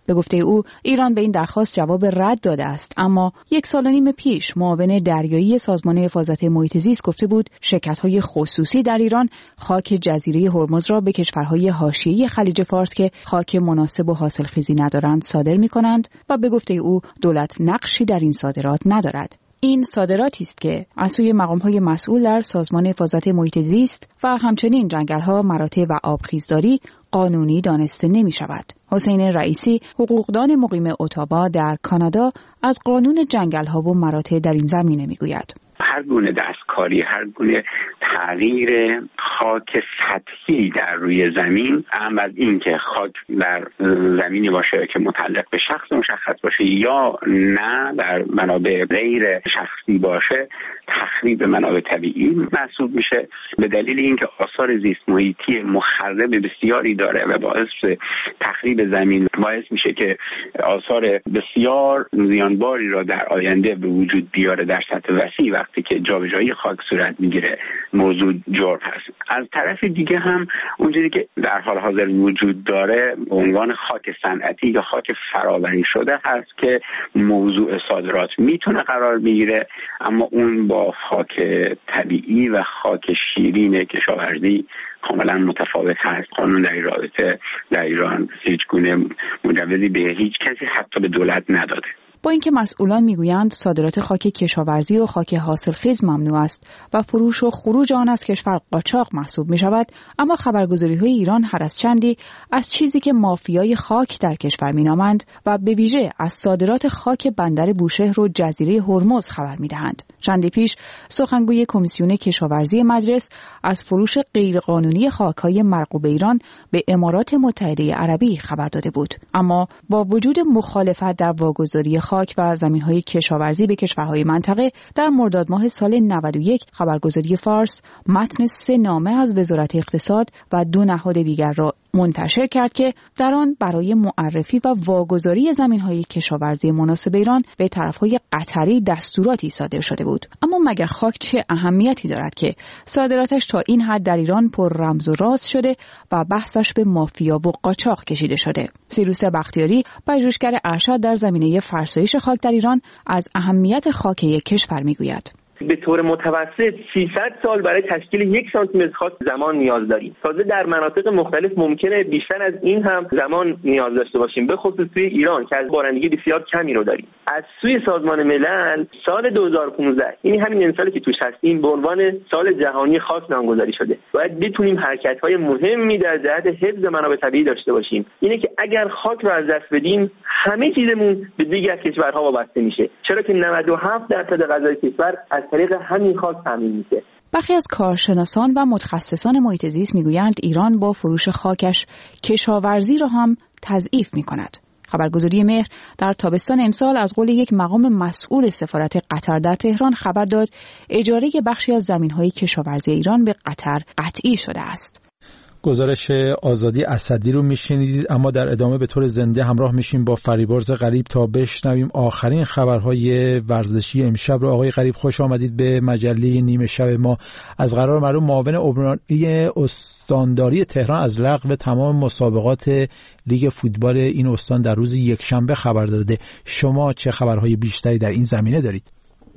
Speaker 9: به گفته او ایران به این درخواست جواب رد داده است، اما یک سال و نیم پیش معاون دریایی سازمان حفاظت محیط زیست گفته بود شرکت‌های خصوصی در ایران خاک جزیره هرمز را به کشورهای حاشیه‌ای خلیج فارس که خاک مناسب و حاصلخیزی ندارند صادر می‌کنند و به گفته او دولت نقشی در این صادرات ندارد. این صادراتی است که از سوی مقام‌های مسئول در سازمان حفاظت محیط زیست و همچنین جنگل‌ها، مراتع و آبخیزداری قانونی دانسته نمی‌شود. حسین رئیسی، حقوقدان مقیم اتاوا در کانادا، از قانون جنگل‌ها و مراتع در این زمینه می‌گوید.
Speaker 10: هر گونه دستکاری، هر گونه تغییر خاک سطحی در روی زمین، هم از این که خاک در زمینی باشه که متعلق به شخص مشخص باشه یا نه در منابع غیر شخصی باشه، تخریب منابع طبیعی محسوب میشه. به دلیل اینکه آثار زیست محیطی مخرب بسیاری داره و باعث تخریب زمین باعث میشه که آثار بسیار زیانباری را در آینده به وجود بیاره در سطح وسیع. وقتی که جابجایی خاک صورت میگیره موضوع جرم هست. از طرف دیگه هم اونجوری که در حال حاضر وجود داره به عنوان خاک صنعتی یا خاک فراوری شده هست که موضوع صادرات میتونه قرار بگیره، اما اون با خاک طبیعی و خاک شیرین کشاورزی کاملا متفاوت هست. قانون در این رابطه در ایران هیچ گونه مجوزی به هیچ کسی حتی به دولت نداده.
Speaker 9: با اینکه مسئولان میگویند صادرات خاک کشاورزی و خاک حاصلخیز ممنوع است و فروش و خروج آن از کشور قاچاق محسوب می شود، اما خبرگزاری‌های ایران هر از چندی از چیزی که مافیای خاک در کشور مینامند و به ویژه از صادرات خاک بندر بوشهر و جزیره هرمز خبر میدهند. چندی پیش سخنگوی کمیسیون کشاورزی مجلس از فروش غیرقانونی خاک‌های مرغوب ایران به امارات متحده عربی خبر داده بود، اما با وجود مخالفت در واگذاری خاک و زمین‌های کشاورزی به کشورهای منطقه، در مرداد ماه سال نود و یک خبرگزاری فارس متن سه نامه از وزارت اقتصاد و دو نهاد دیگر را منتشر کرد که در آن برای معرفی و واگذاری زمین‌های کشاورزی مناسب ایران به طرف‌های قطری دستوراتی صادر شده بود. اما مگر خاک چه اهمیتی دارد که صادراتش تا این حد در ایران پر رمز و راز شده و بحثش به مافیا و قاچاق کشیده شده؟ سیروس بختیاری، پژوهشگر ارشد در زمینه فرسایش خاک در ایران، از اهمیت خاک یک کشور میگوید.
Speaker 5: به طور متوسط سیصد سال برای تشکیل یک سانتی متر خاک زمان نیاز داریم. تازه در مناطق مختلف ممکنه بیشتر از این هم زمان نیاز داشته باشیم، به خصوص توی ایران که از بارندگی بسیار کمی رو داریم. از سوی سازمان ملل سال دو هزار و پانزده، یعنی همین امسالی که توش هستیم، به عنوان سال جهانی خاک نامگذاری شده. باید بتونیم حرکت‌های مهمی در جهت حفظ منابع طبیعی داشته باشیم. اینه که اگر خاک رو از دست بدیم، همه چیزمون به دیگر کشورها وابسته میشه، چرا که نود و هفت درصد غذای کشور از طریق همین خاک تامین میشه.
Speaker 9: برخی از کارشناسان و متخصصان محیط زیست میگویند ایران با فروش خاکش کشاورزی را هم تضعیف میکند. خبرگزاری مهر در تابستان امسال از قول یک مقام مسئول سفارت قطر در تهران خبر داد اجاره بخشی از زمین‌های کشاورزی ایران به قطر قطعی شده است.
Speaker 1: گزارش آزادی اسدی رو میشنیدید، اما در ادامه به طور زنده همراه میشیم با فریبرز غریب تا بشنویم آخرین خبرهای ورزشی امشب رو. آقای غریب خوش آمدید به مجله نیمه شب ما. از قرار معلوم معاون عمرانی استانداری تهران از لغو تمام مسابقات لیگ فوتبال این استان در روز یکشنبه خبر داده. شما چه خبرهای بیشتری در این زمینه دارید؟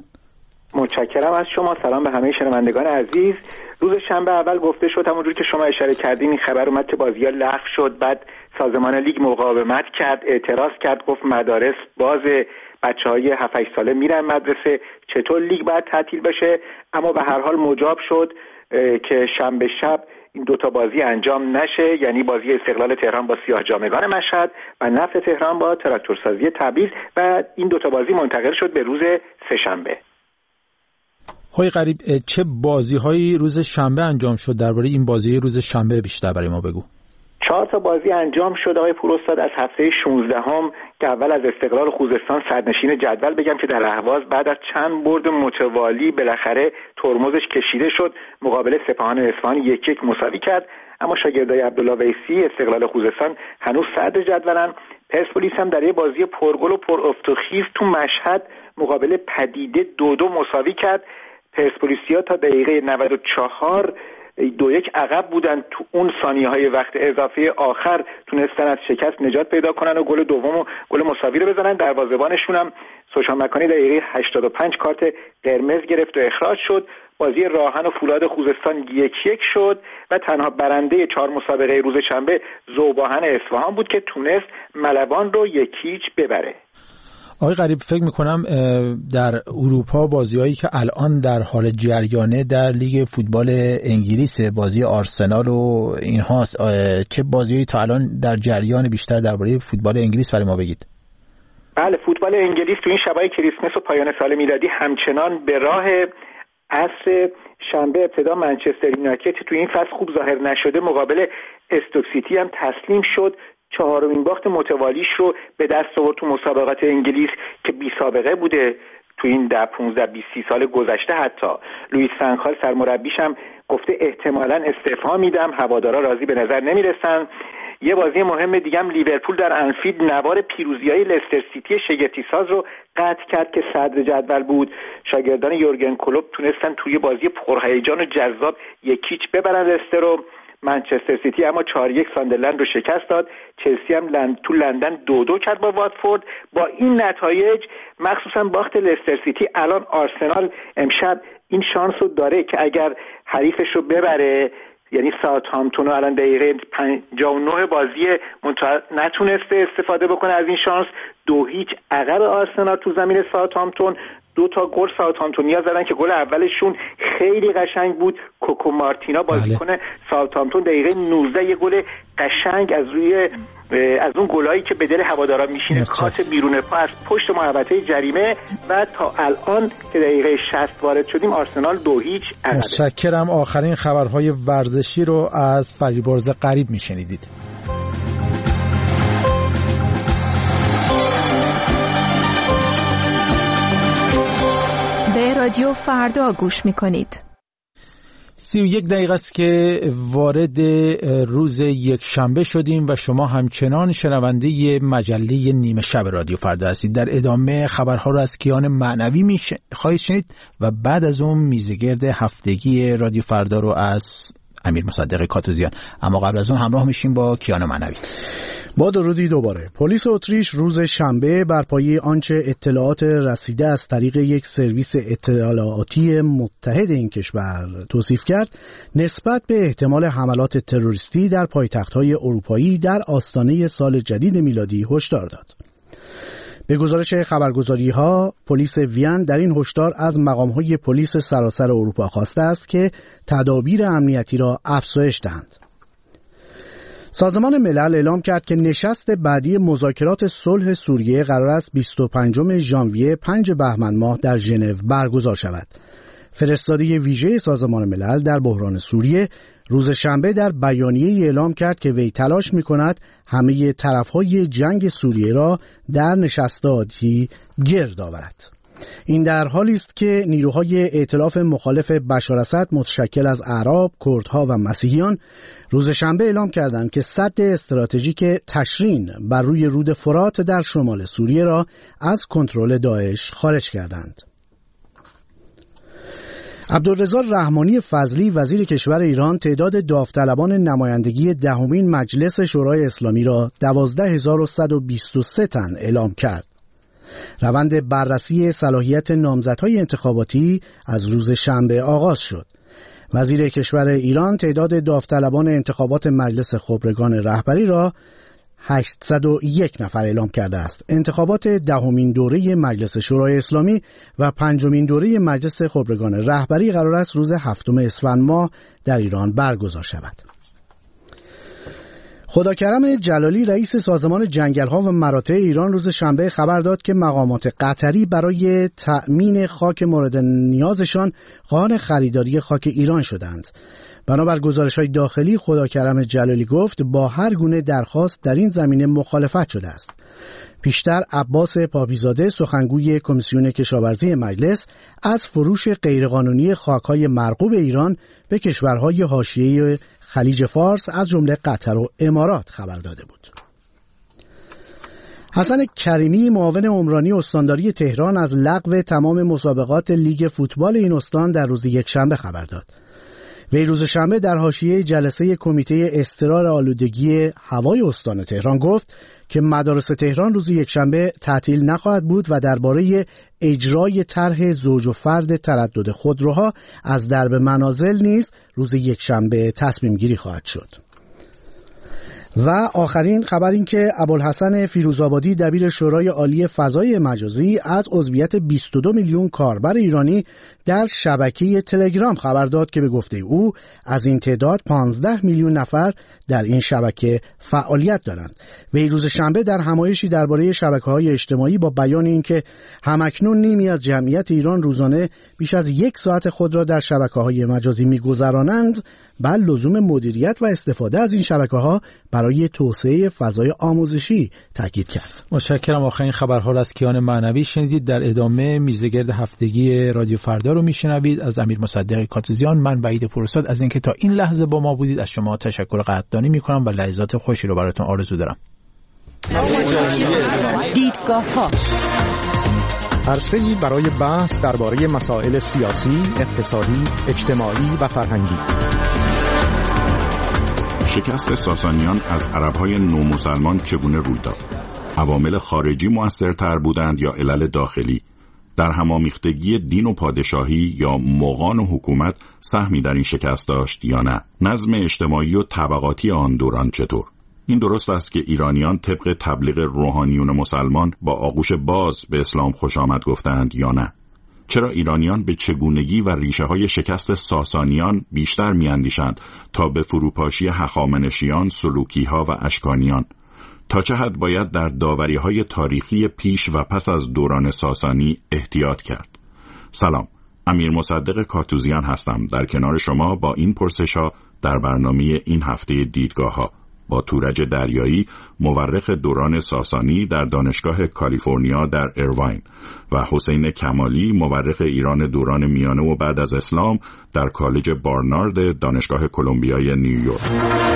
Speaker 11: متشکرم از شما. سلام به همه شنوندگان عزیز. روز شنبه اول گفته شد، همونجور که شما اشاره کردین، این خبر اومد که بازی‌ها لغو شد. بعد سازمان لیگ مقاومت کرد، اعتراض کرد، گفت مدارس باز، بچه‌های هفت هشت ساله میرن مدرسه، چطور لیگ باید تعطیل بشه؟ اما به هر حال مجاب شد که شنبه شب این دوتا بازی انجام نشه، یعنی بازی استقلال تهران با سیاه‌جامگان مشهد و نفت تهران با تراکتورسازی تبریز، و این دوتا بازی منتقل شد به روز سه‌شنبه.
Speaker 1: های غریب، چه بازی‌هایی روز شنبه انجام شد؟ درباره این بازی روز شنبه بیشتر برای ما بگو.
Speaker 11: چهار تا بازی انجام شد آقای پوراستاد از هفته شانزدهم که اول از استقلال خوزستان صدرنشین جدول بگم که در اهواز بعد از چند برد متوالی بالاخره ترمزش کشیده شد، مقابل سپاهان اصفهان یک یک مساوی کرد. اما شاگردای عبدالله ویسی استقلال خوزستان هنوز صدر جدولن. پرسپولیس هم در یه بازی پرگل و پر افت و خیز تو مشهد مقابل پدیده دو دو مساوی کرد. پرسپولیسیا تا دقیقه نود و چهار دو یک عقب بودن، تو اون ثانیه های وقت اضافه آخر تونستن از شکست نجات پیدا کنن و گل دوم و گل مساوی رو بزنن. دروازه‌بانشون هم سوشان مکانی دقیقه هشتاد و پنج کارت قرمز گرفت و اخراج شد. بازی راهن و فولاد خوزستان یک یک شد و تنها برنده چهار مسابقه روز شنبه ذوباهن اصفهان بود که تونست ملوان رو یکیچ ببره.
Speaker 1: آقای غریب، فکر میکنم در اروپا بازی‌هایی که الان در حال جریانه در لیگ فوتبال انگلیس، بازی آرسنال و اینهاست، چه بازی‌هایی تا الان در جریان بیشتر درباره فوتبال انگلیس برای ما بگید؟
Speaker 11: بله، فوتبال انگلیس تو این شبای کریسمس و پایان سال میلادی همچنان به راه عصر شنبه ابتدا منچستر یونایتد تو این فصل خوب ظاهر نشده مقابل استوک سیتی هم تسلیم شد. چهارمین باخت متوالیش رو به دست آورد تو مسابقات انگلیس که بی سابقه بوده تو این ده پانزده بیست سال گذشته. حتی لوئیس فنخال سرمربیش هم گفته احتمالاً استعفا میدم، هوادارا راضی به نظر نمیرسن. یه بازی مهم دیگه هم لیورپول در انفیلد نوار پیروزی‌های لستر سیتی شگفتی ساز رو قطع کرد که صدر جدول بود. شاگردان یورگن کلوپ تونستن توی بازی پرهیجان و جذاب یکیچ ببرن لستر رو. منچستر سیتی اما چهار یک ساندرلند رو شکست داد. چلسی هم لند تو لندن دو دو کرد با واتفورد. با این نتایج مخصوصا باخت لستر سیتی، الان آرسنال امشب این شانس رو داره که اگر حریفش رو ببره، یعنی ساوثهامپتون الان دقیقه پنجاه و نه بازی نتونسته استفاده بکنه از این شانس، دو هیچ عقب آرسنال تو زمین ساوثهامپتون. دو تا گل ساوثهامپتونیا زدن که گل اولشون خیلی قشنگ بود. کوکو مارتینا بازیکن ساوثهامپتون دقیقه نوزده یه گل قشنگ از روی از اون گلایی که به دل هوادارا میشینه کات بیرون پا از پشت محوطه جریمه و تا الان که دقیقه شصت وارد شدیم آرسنال دو هیچ عقبه.
Speaker 1: متشکرم. آخرین خبرهای ورزشی رو از فریبرز غریب میشنیدید.
Speaker 12: به رادیو فردا گوش میکنید.
Speaker 1: سی و یک دقیقه است که وارد روز یک شنبه شدیم و شما همچنان شنونده مجله نیمه شب رادیو فردا هستید. در ادامه خبرها رو از کیان معنوی میش... خواهید شنید و بعد از اون میزگرد هفتگی رادیو فردا رو از امیر مصدق کاتوزیان. اما قبل از اون همراه میشیم با کیان معنوی.
Speaker 2: با درودی دوباره. پلیس اتریش روز شنبه بر پایه آنچه اطلاعات رسیده از طریق یک سرویس اطلاعاتی متحد این کشور توصیف کرد، نسبت به احتمال حملات تروریستی در پایتخت‌های اروپایی در آستانه سال جدید میلادی هشدار داد. به گزارش خبرگزاری‌ها، پلیس وین در این هشدار از مقام‌های پلیس سراسر اروپا خواسته است که تدابیر امنیتی را افزایش دهند. سازمان ملل اعلام کرد که نشست بعدی مذاکرات صلح سوریه قرار است بیست و پنجم ژانویه پنج بهمن ماه در ژنو برگزار شود. فرستاده ویژه سازمان ملل در بحران سوریه روز شنبه در بیانیه‌ای اعلام کرد که وی تلاش می‌کند همه طرف‌های جنگ سوریه را در نشست عادی گرد آورد. این در حالی است که نیروهای ائتلاف مخالف بشار اسد متشکل از اعراب، کردها و مسیحیان روز شنبه اعلام کردند که سد استراتژیک تشرین بر روی رود فرات در شمال سوریه را از کنترل داعش خارج کردند. عبدالرضا رحمانی فضلی وزیر کشور ایران تعداد داوطلبان نمایندگی دهمین مجلس شورای اسلامی را دوازده هزار و صد و بیست و سه تن اعلام کرد. روند بررسی صلاحیت نامزدهای انتخاباتی از روز شنبه آغاز شد. وزیر کشور ایران تعداد داوطلبان انتخابات مجلس خبرگان رهبری را هشتصد و یک نفر اعلام کرده است. انتخابات دهمین دوره مجلس شورای اسلامی و پنجمین دوره مجلس خبرگان رهبری قرار است روز هفتم اسفند ماه در ایران برگزار شود. خداکرم جلالی رئیس سازمان جنگل‌ها و مراتع ایران روز شنبه خبر داد که مقامات قطری برای تأمین خاک مورد نیازشان خواهان خریداری خاک ایران شدند. بنابر گزارش‌های داخلی، خداکرم جلالی گفت با هر گونه درخواست در این زمینه مخالفت شده است. پیشتر عباس پاپیزاده سخنگوی کمیسیون کشاورزی مجلس از فروش غیرقانونی خاک‌های مرغوب ایران به کشورهای حاشیه خلیج فارس از جمله قطر و امارات خبر داده بود. حسن کریمی معاون عمرانی استانداری تهران از لغو تمام مسابقات لیگ فوتبال این استان در روز یکشنبه خبر داد. وی روز شنبه در حاشیه جلسه کمیته اضطرار آلودگی هوای استان تهران گفت که مدارس تهران روز یکشنبه تعطیل نخواهد بود و درباره اجرای طرح زوج و فرد تردد خودروها از درب منازل نیز روز یکشنبه تصمیم گیری خواهد شد. و آخرین خبر این که ابوالحسن فیروزآبادی دبیر شورای عالی فضای مجازی از عضویت بیست و دو میلیون کاربر ایرانی در شبکه تلگرام خبر داد که به گفته او از این تعداد پانزده میلیون نفر در این شبکه فعالیت دارند. وی روز شنبه در همایشی درباره شبکه‌های اجتماعی با بیان اینکه همکنون نیمی از جمعیت ایران روزانه بیش از یک ساعت خود را در شبکه‌های مجازی می‌گذرانند، بر لزوم مدیریت و استفاده از این شبکه‌ها برای توسعه فضای آموزشی تاکید کرد.
Speaker 1: متشکرم. آخرین خبرها را از کیان معنوی شنیدید. در ادامه میزگرد هفتگی رادیو فردا رو میشنوید از امیر مصدق کاتوزیان. من وحید پورساد از اینکه تا این لحظه با ما بودید از شما تشکر قدردانی میکنم و لحظات خوشی رو براتون آرزو دارم.
Speaker 12: دیدگاه‌ها
Speaker 13: عرصه‌ای برای بحث درباره مسائل سیاسی، اقتصادی، اجتماعی و فرهنگی.
Speaker 14: شکست ساسانیان از عرب‌های نومسلمان چگونه روی داد؟ عوامل خارجی مؤثرتر بودند یا علل داخلی؟ در همامیختگی دین و پادشاهی یا مغان و حکومت سهمی در این شکست داشت یا نه؟ نظم اجتماعی و طبقاتی آن دوران چطور؟ این درست است که ایرانیان طبق تبلیغ روحانیون مسلمان با آغوش باز به اسلام خوش آمد گفتند یا نه؟ چرا ایرانیان به چگونگی و ریشه های شکست ساسانیان بیشتر میاندیشند تا به فروپاشی هخامنشیان، سلوکیها و اشکانیان؟ تا چه حد باید در داوری‌های تاریخی پیش و پس از دوران ساسانی احتیاط کرد؟ سلام، امیر مصدق کاتوزیان هستم در کنار شما با این پرسش‌ها در برنامه این هفته دیدگاه‌ها با تورج دریایی، مورخ دوران ساسانی در دانشگاه کالیفرنیا در ایرواین و حسین کمالی، مورخ ایران دوران میانه و بعد از اسلام در کالج بارنارد دانشگاه کلمبیای نیویورک.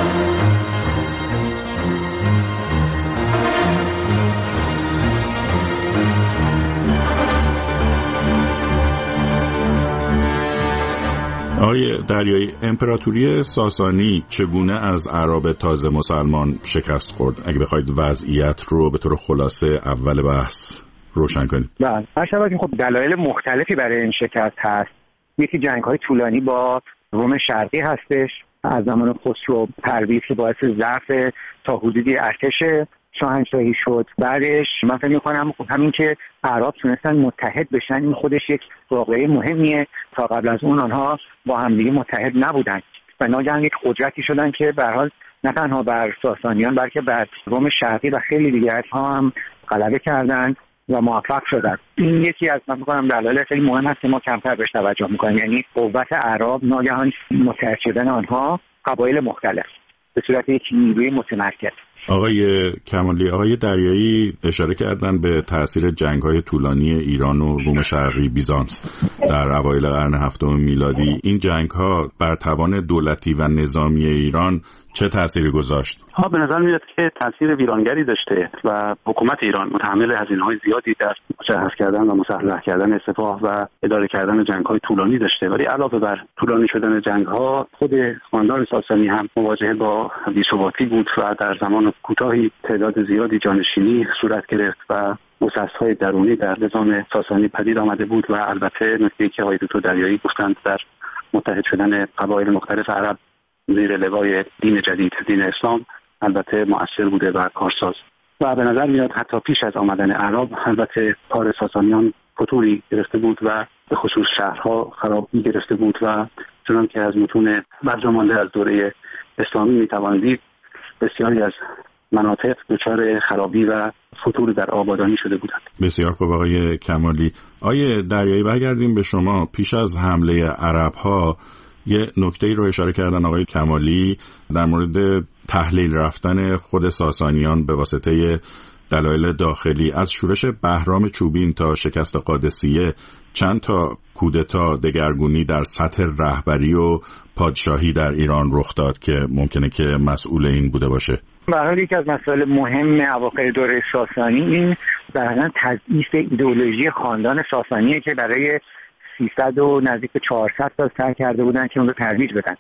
Speaker 14: آقای دریایی، امپراتوری ساسانی چگونه از اعراب تازه مسلمان شکست خورد؟ اگه بخواید وضعیت رو به طور خلاصه اول بحث روشن کنید.
Speaker 3: بله، هر خب دلایل مختلفی برای این شکست هست. یکی جنگ‌های طولانی با روم شرقی هستش از زمان خسرو پرویز که باعث ضعف تا حدودی ارتش شاهنشاهی شد. بعدش من فکر می‌کنم همین که اعراب تونستن متحد بشن این خودش یک واقعه مهمیه. تا قبل از اون آنها با همدیگه متحد نبودن و ناگهان یک قدرتی شدن که به هر حال نه تنها بر ساسانیان بلکه بر روم شرقی و خیلی دیگرها هم غلبه کردند و موفق شدن. این یکی از من می‌گم دلایل خیلی مهم هست که ما کمتر بهش توجه می‌کنیم، یعنی قوت اعراب ناگهان متحد شدن آنها قبایل مختلف به صورت یک نیروی متمرکز.
Speaker 14: آقای کمالی، آقای دریایی اشاره کردن به تأثیر جنگ‌های طولانی ایران و روم شرقی بیزانس در اوایل قرن هفتم میلادی. این جنگ‌ها بر توان دولتی و نظامی ایران چه تأثیری گذاشت؟
Speaker 15: ها به نظر میاد که تأثیر ویرانگری داشته و حکومت ایران متحمل هزینه‌های زیادی در مجهز کردن و مسلح کردن سپاه و اداره کردن جنگ‌های طولانی داشته. ولی علاوه بر طولانی شدن جنگ‌ها، خود خاندان ساسانی هم مواجه با بی‌ثباتی بود و در زمان کوتاهی تعداد زیادی جانشینی صورت گرفت و مسئس‌های درونی در نظام ساسانی پدید آمده بود و البته نکته‌ای که آقای دکتر دریایی گفتند در متحد شدن قبایل مختلف عرب زیر لوای دین جدید، دین اسلام، البته مؤثر بوده و کارساز. و به نظر میاد حتی پیش از آمدن اعراب البته کار ساسانیان فتوری گرفته بود و به خصوص شهرها خرابی گرفته بود و چنان که از متون برجامانده از دوره اسلامی میتوان دید بسیاری از مناطق دچار خرابی و فتور در آبادانی شده بودند.
Speaker 14: بسیار خوب آقای کمالی. آقای دریایی برگردیم به شما. پیش از حمله عرب‌ها یه نکته‌ای رو اشاره کردن آقای کمالی در مورد تحلیل رفتن خود ساسانیان به واسطه دلایل داخلی. از شورش بهرام چوبین تا شکست قادسیه چند تا کودتا دگرگونی در سطح رهبری و پادشاهی در ایران رخ داد که ممکنه که مسئول این بوده باشه.
Speaker 3: به هر حال یکی از مسائل مهم اواخر دوره ساسانی این در تضعیف ایدئولوژی خاندان ساسانیه که برای سیصد و نزدیک به چهارصد سال سعی کرده بودن که اون رو ترویج بدن.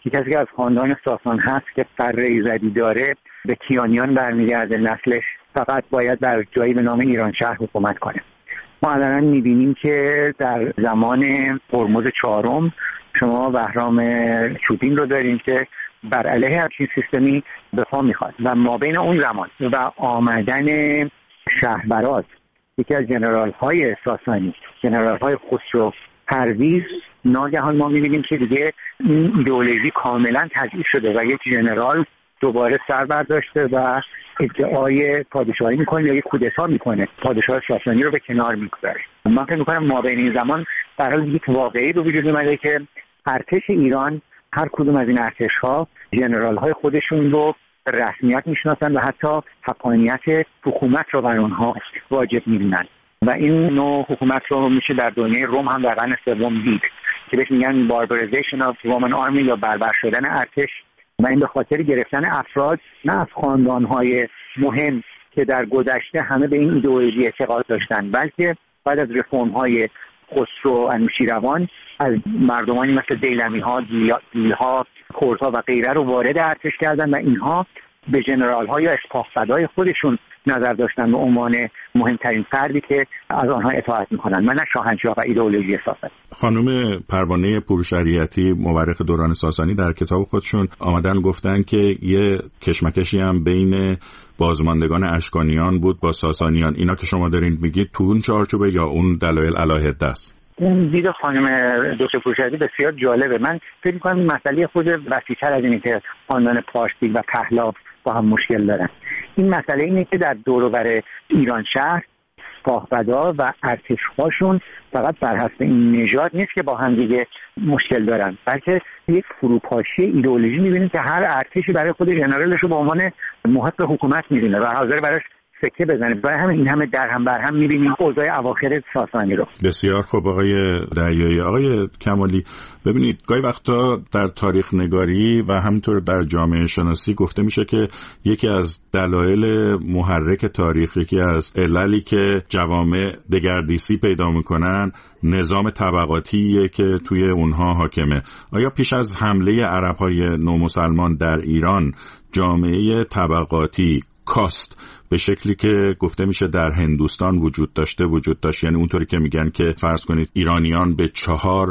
Speaker 11: کسی که از خاندان ساسان هست که فره ایزدی داره به کیانیان برمیگرده، نسلش فقط باید در جایی به نام ایرانشهر حکومت کنه. ما الان میبینیم که در زمان هرمز چهارم شما بهرام چوبین رو داریم که بر علیه همچین سیستمی به پا میخواد و ما بین اون زمان و آمدن شهربراز یکی از جنرال های ساسانی، جنرال های خسرو پرویز، ناگهان ما میبینیم که دیگه این ایدئولوژی کاملا تضعیف شده و یک جنرال دوباره سر برداشته و ادعای پادشاهی میکنه یا یک کودتا میکنه، پادشاه ساسانی رو به کنار میگذاره. من فکر میکنم ما بین این زمان در حال یک واقعی به وجود اومده که ارتش ایران، هر کدوم از این ارتش‌ها ژنرال‌های خودشون رو رسمیت میشناسن و حتی حقانیت حکومت رو بر اونها واجب می‌دونن و این نوع حکومت رو میشه در دنیای روم هم در قرن سوم دید که بهش میگن barbarization of Roman army یا بربر شدن ارتش و این به خاطر گرفتن افراد نه از خاندان‌های مهم که در گذشته همه به این ایدئولوژی اعتقاد داشتن، بلکه بعد از رفرم‌های خسرو انوشیروان از مردمانی مثل دیلمی‌ها، دیل‌ها، کردها و غیره رو وارد ارتش کردن و اینها به ژنرال‌ها یا اسپاه‌فدای خودشون نظر داشتن به عنوان مهمترین فردی که از آنها اطاعت می‌کنن، من نه شاهنشاه و ایدئولوژی ساسانی.
Speaker 14: خانم پروانه پورشریعتی مورخ دوران ساسانی در کتاب خودشون آمدن گفتن که یه کشمکشی هم بین بازماندگان اشکانیان بود با ساسانیان. اینا که شما دارین میگید تو اون چارچوبه یا اون دلایل علاهده است؟
Speaker 11: اون دید خانم دکتر پورشریعتی بسیار جالبه. من فکر می‌کنم این مسئله خود وسیع‌تر از اینه که خاندان پارسی و پهلاب با هم مشکل دارن. این مسئله اینه که در دور و بر ایران شهر پاهبدا و ارتش‌هاشون فقط بر حسب این نژاد نیست که با هم دیگه مشکل دارن، بلکه یک فروپاشی ایدئولوژی می‌بینیم که هر ارتشی برای خود ژنرالش رو به عنوان محق حکومت می‌بینه و حاضر براش سکه بزنه. برای همین این همه در هم بر هم می‌بینیم اوضاع اواخر ساسانی رو.
Speaker 14: بسیار خوب آقای دریایی. آقای کمالی، ببینید گاهی وقتا در تاریخ نگاری و همینطور در جامعه شناسی گفته میشه که یکی از دلایل محرک تاریخ، یکی از عللی که جوامع دگردیسی پیدا میکنن نظام طبقاتیه که توی اونها حاکمه. آیا پیش از حمله عرب‌های نومسلمان در ایران جامعه طبقاتی کاست به شکلی که گفته میشه در هندوستان وجود داشته وجود داشت؟ یعنی اونطوری که میگن که فرض کنید ایرانیان به چهار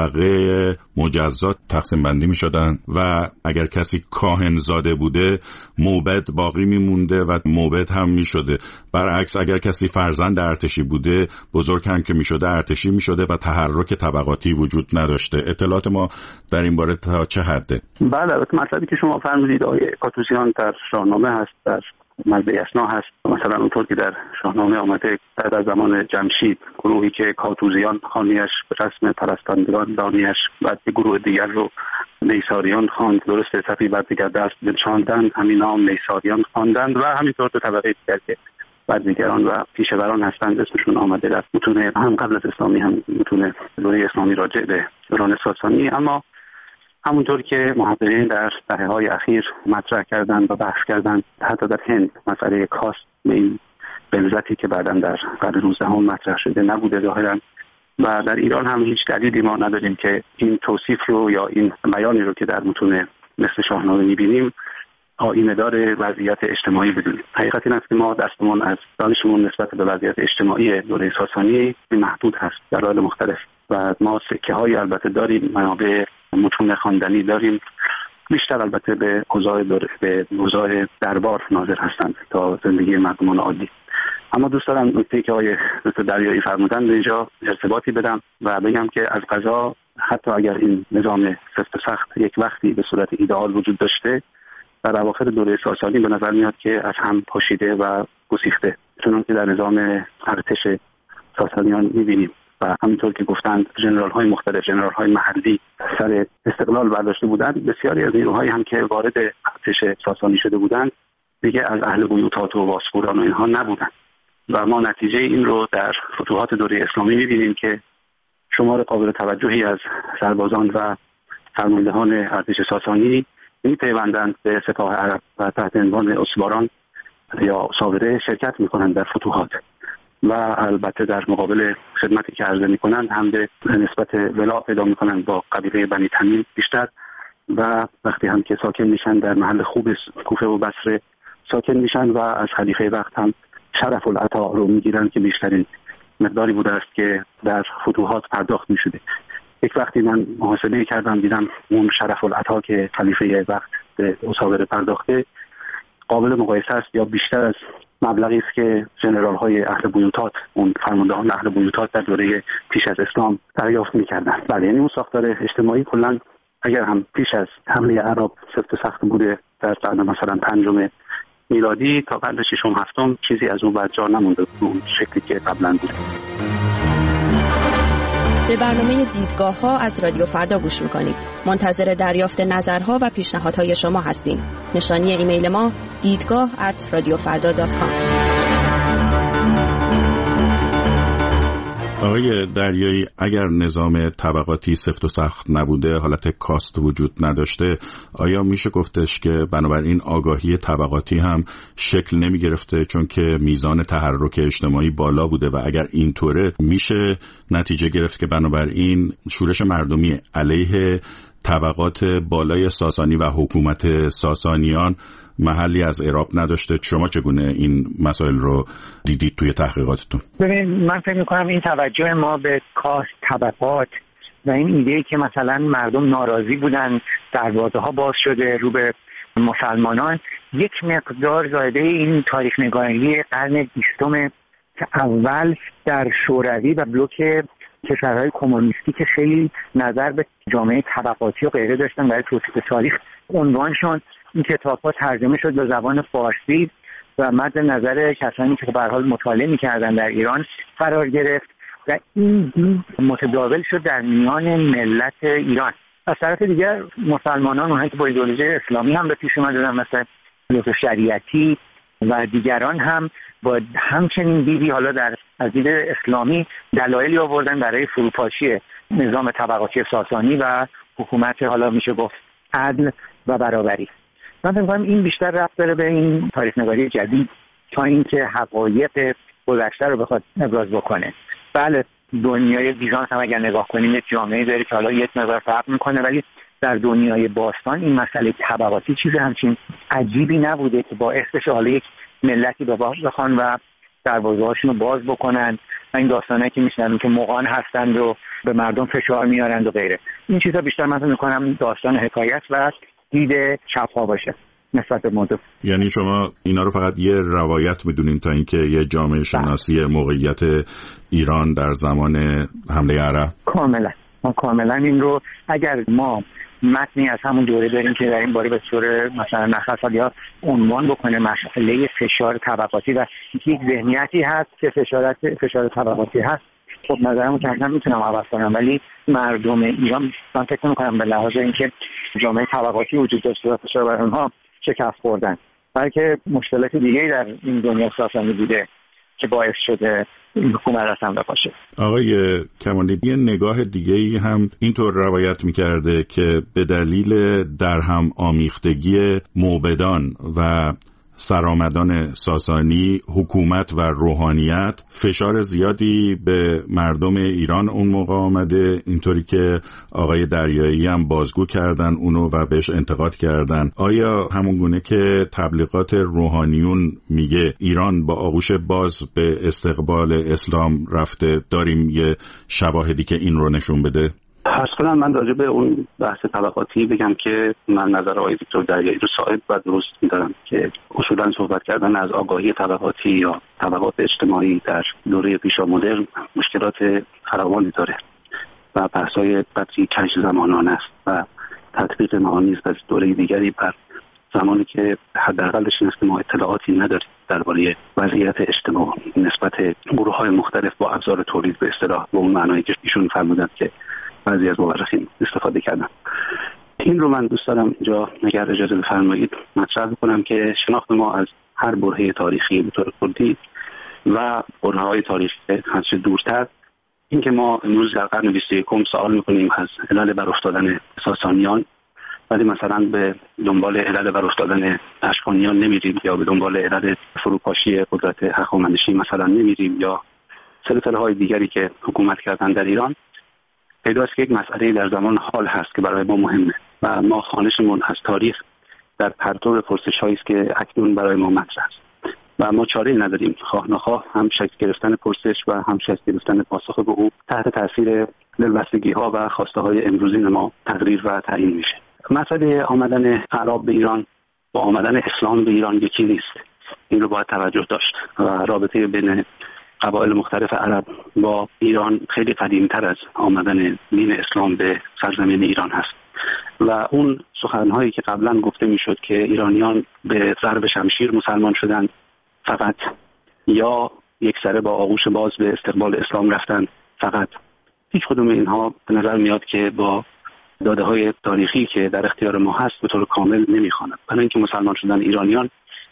Speaker 14: طبقه مجزا تقسیم بندی میشدن و اگر کسی کاهن زاده بوده موبد باقی میمونده و موبد هم میشده. برعکس اگر کسی فرزند ارتشی بوده بزرگ هم که میشده ارتشی میشده و تحرک طبقاتی وجود نداشته. اطلاعات ما در این باره تا چه حده؟
Speaker 15: بله، البته مطلبی که شما فرمودید آقای کاتوزیان در شاهنامه هست، در ملبه اسنا هست. مثلا اونطور که در شاهنامه آمده بعد از زمان جمشید گروهی که کاتوزیان خانیش به رسم پرستندگان دانیش و گروه دیگر رو نیساریان خواند. درسته صفی بر دیگر دست بنشاندند، همین نام نیساریان خواندند و همینطور دو طبقه دیگر که بردیگران و پیشوران هستند اسمشون آمده در متون هم قبل از اسلامی هم متون دوره اسلامی راجع به دوران ساسانی. اما همونطور که محققین در دهه‌های اخیر مطرح کردند و بحث کردند، حتی در هند مسئله کاست به این بلزتی که بعداً در قرن نوزدهم مطرح شده نبوده ظاهراً و در ایران هم هیچ دلیلی ما نداریم که این توصیف رو یا این بیانی رو که در متون مثل شاهنامه می‌بینیم آیینه‌دار وضعیت اجتماعی بدونیم. حقیقت این است که ما دستمون از دانشمون نسبت به وضعیت اجتماعی دوره ساسانی محدود هست در دلایل مختلف و ما سکه‌های البته داریم، منابع متون خواندنی داریم، بیشتر البته به اوضاع به اوضاع دربار ناظر هستند تا زندگی مردمان عادی. اما دوست دارم نکته که آقای دکتر دریایی فرمودن به اینجا ارتباطی بدم و بگم که از قضا حتی اگر این نظام سفت و سخت یک وقتی به صورت ایدئال وجود داشته، در اواخر دوره ساسانی به نظر میاد که از هم پاشیده و گسیخته، چون که در نظام ارتش ساسانیان می‌بینیم و همینطور که گفتند ژنرال های مختلف، ژنرال های محلی سر استقلال برداشته بودند، بسیاری از نیروهایی هم که وارد ارتش ساسانی شده بودند دیگه از اهل بیوتات و واسپوران و اینها نبودند و ما نتیجه این رو در فتوحات دوره اسلامی می‌بینیم که شمار قابل توجهی از سربازان و فرماندهان ارتش ساسانی می‌پیوندند به سپاه عرب و تحت عنوان اسواران یا ساوره شرکت می‌کنند در فتوحات و البته در مقابل خدمتی که عرضه می‌کنند هم به نسبت ولاء پیدا می‌کنند با قبیله بنی تمیم بیشتر و وقتی هم که ساکن میشن در محل خوب کوفه و بصره ساکن میشن و از خلیفه وقت هم شرف العطا رو میگیرن که بیشترین مقداری بوده است که در فتوحات پرداخت میشده. یک وقتی من محاسبه کردم دیدم اون شرف العطا که خلیفه وقت به اصابر پرداخته قابل مقایسه است یا بیشتر از مبلغی است که ژنرال های اهل بیوتات، اون فرماندهان اهل بیوتات در دوره پیش از اسلام دریافت میکردن. بله، یعنی اون ساختار اجتماعی کلا اگر هم پیش از حمله عرب سفت و سخت بوده در قرن مثلا پنجم میلادی تا قرن ششم هفتم چیزی از اون بعد جا نمونده اون شکلی که قبلا بوده.
Speaker 16: به برنامه دیدگاه ها از رادیو فردا گوش میکنید. منتظر دریافت نظرها و پیشنهادهای شما هستیم. نشانی ایمیل ما دیدگاه ات رادیو فردا دات کام.
Speaker 14: آقای دریایی، اگر نظام طبقاتی سفت و سخت نبوده، حالت کاست وجود نداشته، آیا میشه گفتش که بنابراین آگاهی طبقاتی هم شکل نمی گرفته چون که میزان تحرک اجتماعی بالا بوده و اگر اینطوره میشه نتیجه گرفت که بنابراین شورش مردمی علیه طبقات بالای ساسانی و حکومت ساسانیان محلی از اعراب نداشته؟ شما چگونه این مسائل رو دیدید توی تحقیقاتتون؟
Speaker 3: ببینید، من فکر می‌کنم این توجه ما به کاست، طبقات و این ایده که مثلا مردم ناراضی بودن، دروازه‌ها باز شده رو به مسلمانان، یک مقدار زایده این تاریخ نگاری قرن بیستم که اول در شوروی و بلوک کشورهای کمونیستی که خیلی نظر به جامعه طبقاتی و غیره داشتن برای توصیف تاریخ عنوان شد. این کتاب‌ها ترجمه شد به زبان فارسی و مد نظر کسانی که به هر حال مطالعه می‌کردن در ایران قرار گرفت و این دید متداول شد در میان ملت ایران. از طرف دیگر مسلمانان، اونهایی که با ایدئولوژی اسلامی هم به پیش اومدن مثل دکتر شریعتی و دیگران، هم با همچنین دیدی حالا در از دید اسلامی دلایلی آوردن برای فروپاشی نظام طبقاتی ساسانی و حکومت حالا میشه گفت عدل و برابری. من فکر می‌کنم این بیشتر ربط داره به این تاریخ نگاری جدید تا اینکه حقایق گذشته رو بخواد ابراز بکنه. بله، دنیای بیزانس هم اگر نگاه کنیم یک جامعه داره که حالا یک مقدار فرق میکنه، ولی در دنیای باستان این مسئله طبقاتی چیز همچین عجیبی نبوده که باعث بشه حالا یک ملتی به باز بخوان و دروازه‌هاشون رو باز بکنن و این داستانایی که میشنن که مغان هستند و به مردم فشار میارند و غیره. این چیزا بیشتر من فکر می‌کنم داستان حکایت و دید چپ‌ها باشه نسبت به موضوع.
Speaker 14: یعنی شما اینا رو فقط یه روایت میدونین تا اینکه یه جامعه شناسی موقعیت ایران در زمان حمله عرب؟
Speaker 3: کاملا ما کاملا این رو اگر ما متنی از همون دوره داریم که در این باره به صورت مثلا نخست‌ها یا عنوان بکنه مسئله فشار طبقاتی و یک ذهنیتی هست که فشار فشار طبقاتی هست، خب نظرمو که اصلا میتونم عوض کنم، ولی مردم ایران من فکر میکنم به لحاظ اینکه جامعه طبقاتی وجود داشته و فشار بر اونها شکست خوردن، بلکه مشکلات دیگه‌ای در این دنیا ساسانی بوده که باعث شده این حکومت اصلا بپاشه.
Speaker 14: آقای کمالی، یه نگاه دیگه‌ای هم اینطور روایت می‌کرده که به دلیل درهم آمیختگی موبدان و سرآمدان ساسانی، حکومت و روحانیت فشار زیادی به مردم ایران اون موقع آمده، اینطوری که آقای دریایی هم بازگو کردن اونو و بهش انتقاد کردن. آیا همون گونه که تبلیغات روحانیون میگه ایران با آغوش باز به استقبال اسلام رفته، داریم یه شواهدی که این رو نشون بده؟
Speaker 15: عرض کنم من راجع به اون بحث طبقاتی بگم که من نظر آقای دکتر دریایی رو صائب و درست می‌دارم که اصولاً صحبت کردن از آگاهی طبقاتی یا طبقات اجتماعی در دوره پیشا مدرن مشکلات فراوانی داره و بحث‌های قدری کج زمانانه است و تطبیق معانی از دوره دیگری بر زمانی که حداقلش این است که ما اطلاعاتی نداریم درباره وضعیت اجتماعی نسبت گروه‌های مختلف با ابزار تولید به اصطلاح به اون معنایی که ایشون فرمودند که بعضی از مورخین استفاده کردن. این رو من دوست دارم اینجا اگر اجازه بفرمایید مطرح بکنم که شناخت ما از هر برهه تاریخی به طور کلی و برهه‌های تاریخی هرچه دورتر، این که ما امروز در قرن بیست و یکم سوال می‌کنیم از علل برافتادن ساسانیان، ولی مثلا به دنبال علل برافتادن اشکانیان نمیریم یا به دنبال علل فروپاشی قدرت هخامنشی مثلا نمیریم یا سلسله‌های دیگری که حکومت کردن در ایران، پیداست که یک مسئله در زمان حال هست که برای ما مهمه و ما خوانشمون از تاریخ در پرتو پرسش‌هایی است که اکنون برای ما مطرح است و ما چاره‌ای نداریم، خواه نخواه هم شکل گرفتن پرسش و هم شکل گرفتن پاسخ به او تحت تاثیر دلبستگی‌ها و خواسته‌های امروزین ما تقریر و تعیین میشه. مسئله آمدن اعراب به ایران با آمدن اسلام به ایران یکی نیست. این رو باید توجه داشت و رابطه بین قبایل مختلف عرب با ایران خیلی قدیمتر از آمدن دین اسلام به سرزمین ایران هست و اون سخنهایی که قبلا گفته میشد که ایرانیان به ضرب شمشیر مسلمان شدند فقط یا یک سره با آغوش باز به استقبال اسلام رفتند فقط، هیچ کدوم اینها به نظر میاد که با داده های تاریخی که در اختیار ما هست به طور کامل نمیخواند. برای اینکه مسلمان شدن ایرانیان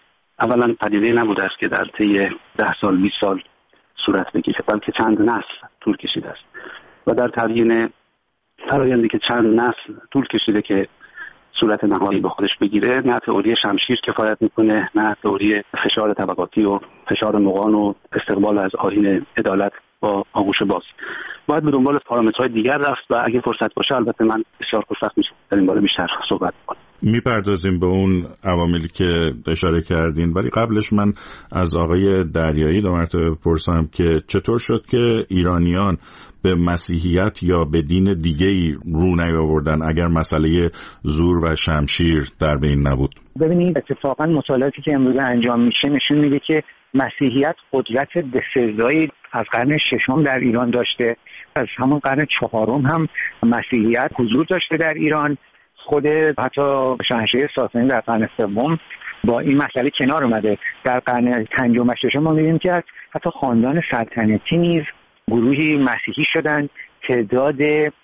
Speaker 15: اولا پدیده نبوده است که در طی ده سال بیست سال صورت بگیره، بلکه چند نسل طول کشیده است و در تبیین فرآیندی که چند نسل طول کشیده که صورت نهایی به خودش بگیره، نه تئوری شمشیر کفایت میکنه، نه تئوری فشار طبقاتی و فشار مغان و استقبال از آیین عدالت با آغوش باز. باید به دنبال پارامترهای دیگر رفت و اگه فرصت باشه البته من بسیار خوشوقت میشم در این باره بیشتر صحبت کنم.
Speaker 14: میپردازیم به اون عواملی که اشاره کردین، ولی قبلش من از آقای دریایی دو مرتبه بپرسم که چطور شد که ایرانیان به مسیحیت یا به دین دیگه‌ای رو نیاوردن اگر مسئله زور و شمشیر در بین نبود؟
Speaker 3: ببینید اتفاقا مطالعاتی که امروز انجام میشه نشون میده که مسیحیت قدرت بسزایی از قرن ششم در ایران داشته، از همون قرن چهارم هم مسیحیت حضور داشته در ایران. خود حتی شاهنشاهی ساسانی در قرن سوم با این مسئله کنار اومده. در قرن پنجم و ششم ما می‌بینیم که حتی خاندان سلطنتی نیز گروهی مسیحی شدند. تعداد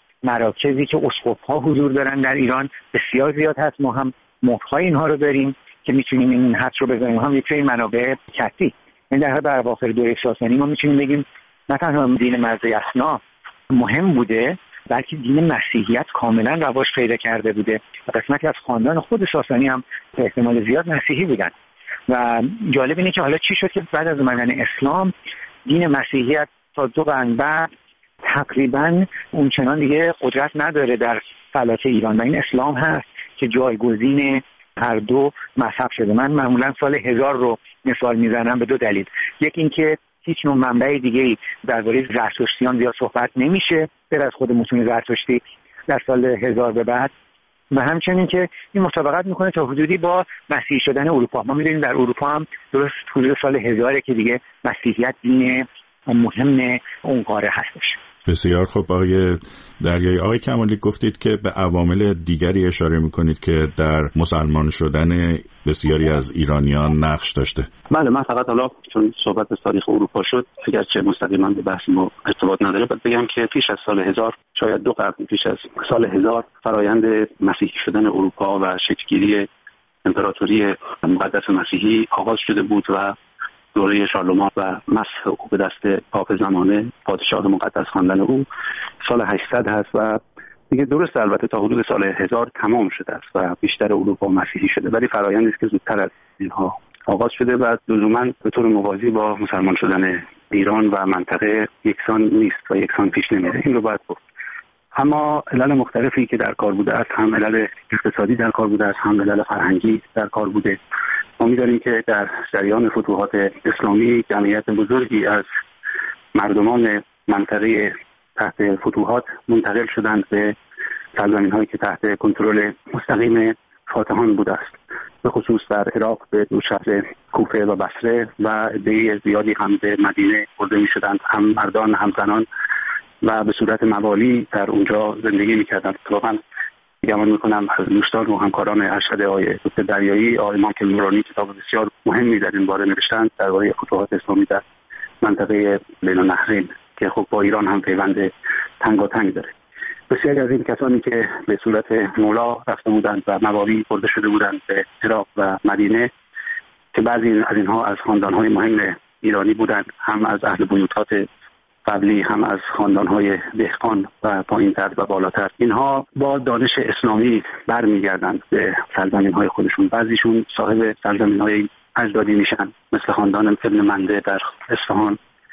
Speaker 3: مراکزی که اسقف‌ها حضور دارن در ایران بسیار زیاد هست. ما هم مهرهای اینها رو داریم که میتونیم این حد رو بزنیم. هم یک منابع کثی. این در در اواخر دوره ساسانی ما میتونیم بگیم نه تنها دین مرزی اصناف مهم بوده، بلکه دین مسیحیت کاملا رواج پیدا کرده بوده و قسمتی از خاندان خود ساسانی هم به احتمال زیاد مسیحی بودن. و جالب اینه که حالا چی شد که بعد از اومدن اسلام دین مسیحیت تا دو قرن بعد تقریبا اونچنان دیگه قدرت نداره در فلات ایران و این اسلام هست که جایگزین هر دو مذهب شده. من معمولا سال هزار رو مثال میزنم به دو دلیل. یک اینکه هیچ نوع منبع دیگه‌ای درباره زرتشتیان زیاد صحبت نمیشه غیر از خود متون زرتشتی در سال هزار به بعد، و همچنین که این مطابقت میکنه تا حدودی با مسیحی شدن اروپا. ما می‌بینیم در اروپا هم درست حدود سال هزاره که دیگه مسیحیت دین مهم اون قاره هستش.
Speaker 14: بسیار خوب آقای دریایی. آقای کمالی گفتید که به عوامل دیگری اشاره میکنید که در مسلمان شدن بسیاری از ایرانیان نقش داشته.
Speaker 15: بله، من فقط حالا چون صحبت از تاریخ اروپا شد اگرچه مستقیما به بحث ما ارتباط نداره باید بگم که پیش از سال هزار، شاید دو قرن پیش از سال هزار، فرایند مسیحی شدن اروپا و شکل‌گیری امپراتوری مقدس مسیحی آغاز شده بود و دوره شارلمان و مسح او به دست پاپ زمانه پادشاه مقدس خواندن او سال هشتصد هست و دیگه درست البته تا حدود سال هزار تمام شده است و بیشتر اروپا مسیحی شده، ولی فرآیندی است که زودتر از اینها آغاز شده و لزوما به طور موازی با مسلمان شدن ایران و منطقه یکسان نیست و یکسان پیش نمیره. این رو باید گفت. اما علل مختلفی که در کار بوده است، هم علل اقتصادی در کار بوده است، هم علل فرهنگی در کار بوده. ما می‌دانیم که در جریان فتوحات اسلامی جمعیت بزرگی از مردمان منطقه تحت فتوحات منتقل شدند به سرزمین‌هایی که تحت کنترل مستقیم فاتحان بوده است، به خصوص در عراق به دو شهر کوفه و بصره و عده زیادی هم به مدینه برده می‌شدند، هم مردان هم زنان، و به صورت موالی در اونجا زندگی می‌کردند. واقعا گمان میکنم از دوستان و همکاران ارشد آقای دکتر دریایی، آقای مایکل نورانی کتاب بسیار مهمی در این باره نوشتند درباره فتوحات اسلامی در منطقه بین النهرین که خب با ایران هم پیوند تنگاتنگ داره. بسیاری از این کسانی که به صورت مولا رفته بودند و موالی برده شده بودند به عراق و مدینه که بعضی از اینها از خاندان‌های مهم ایرانی بودند، هم از اهل بیوتات قبلی هم از خاندان‌های دهقان و پایین‌تر و بالاتر، اینها با دانش اسلامی برمیگردند به سرزمین‌های خودشون. بعضیشون صاحب سرزمین‌های اجدادی میشن مثل خاندان ابن منده در اصفهان،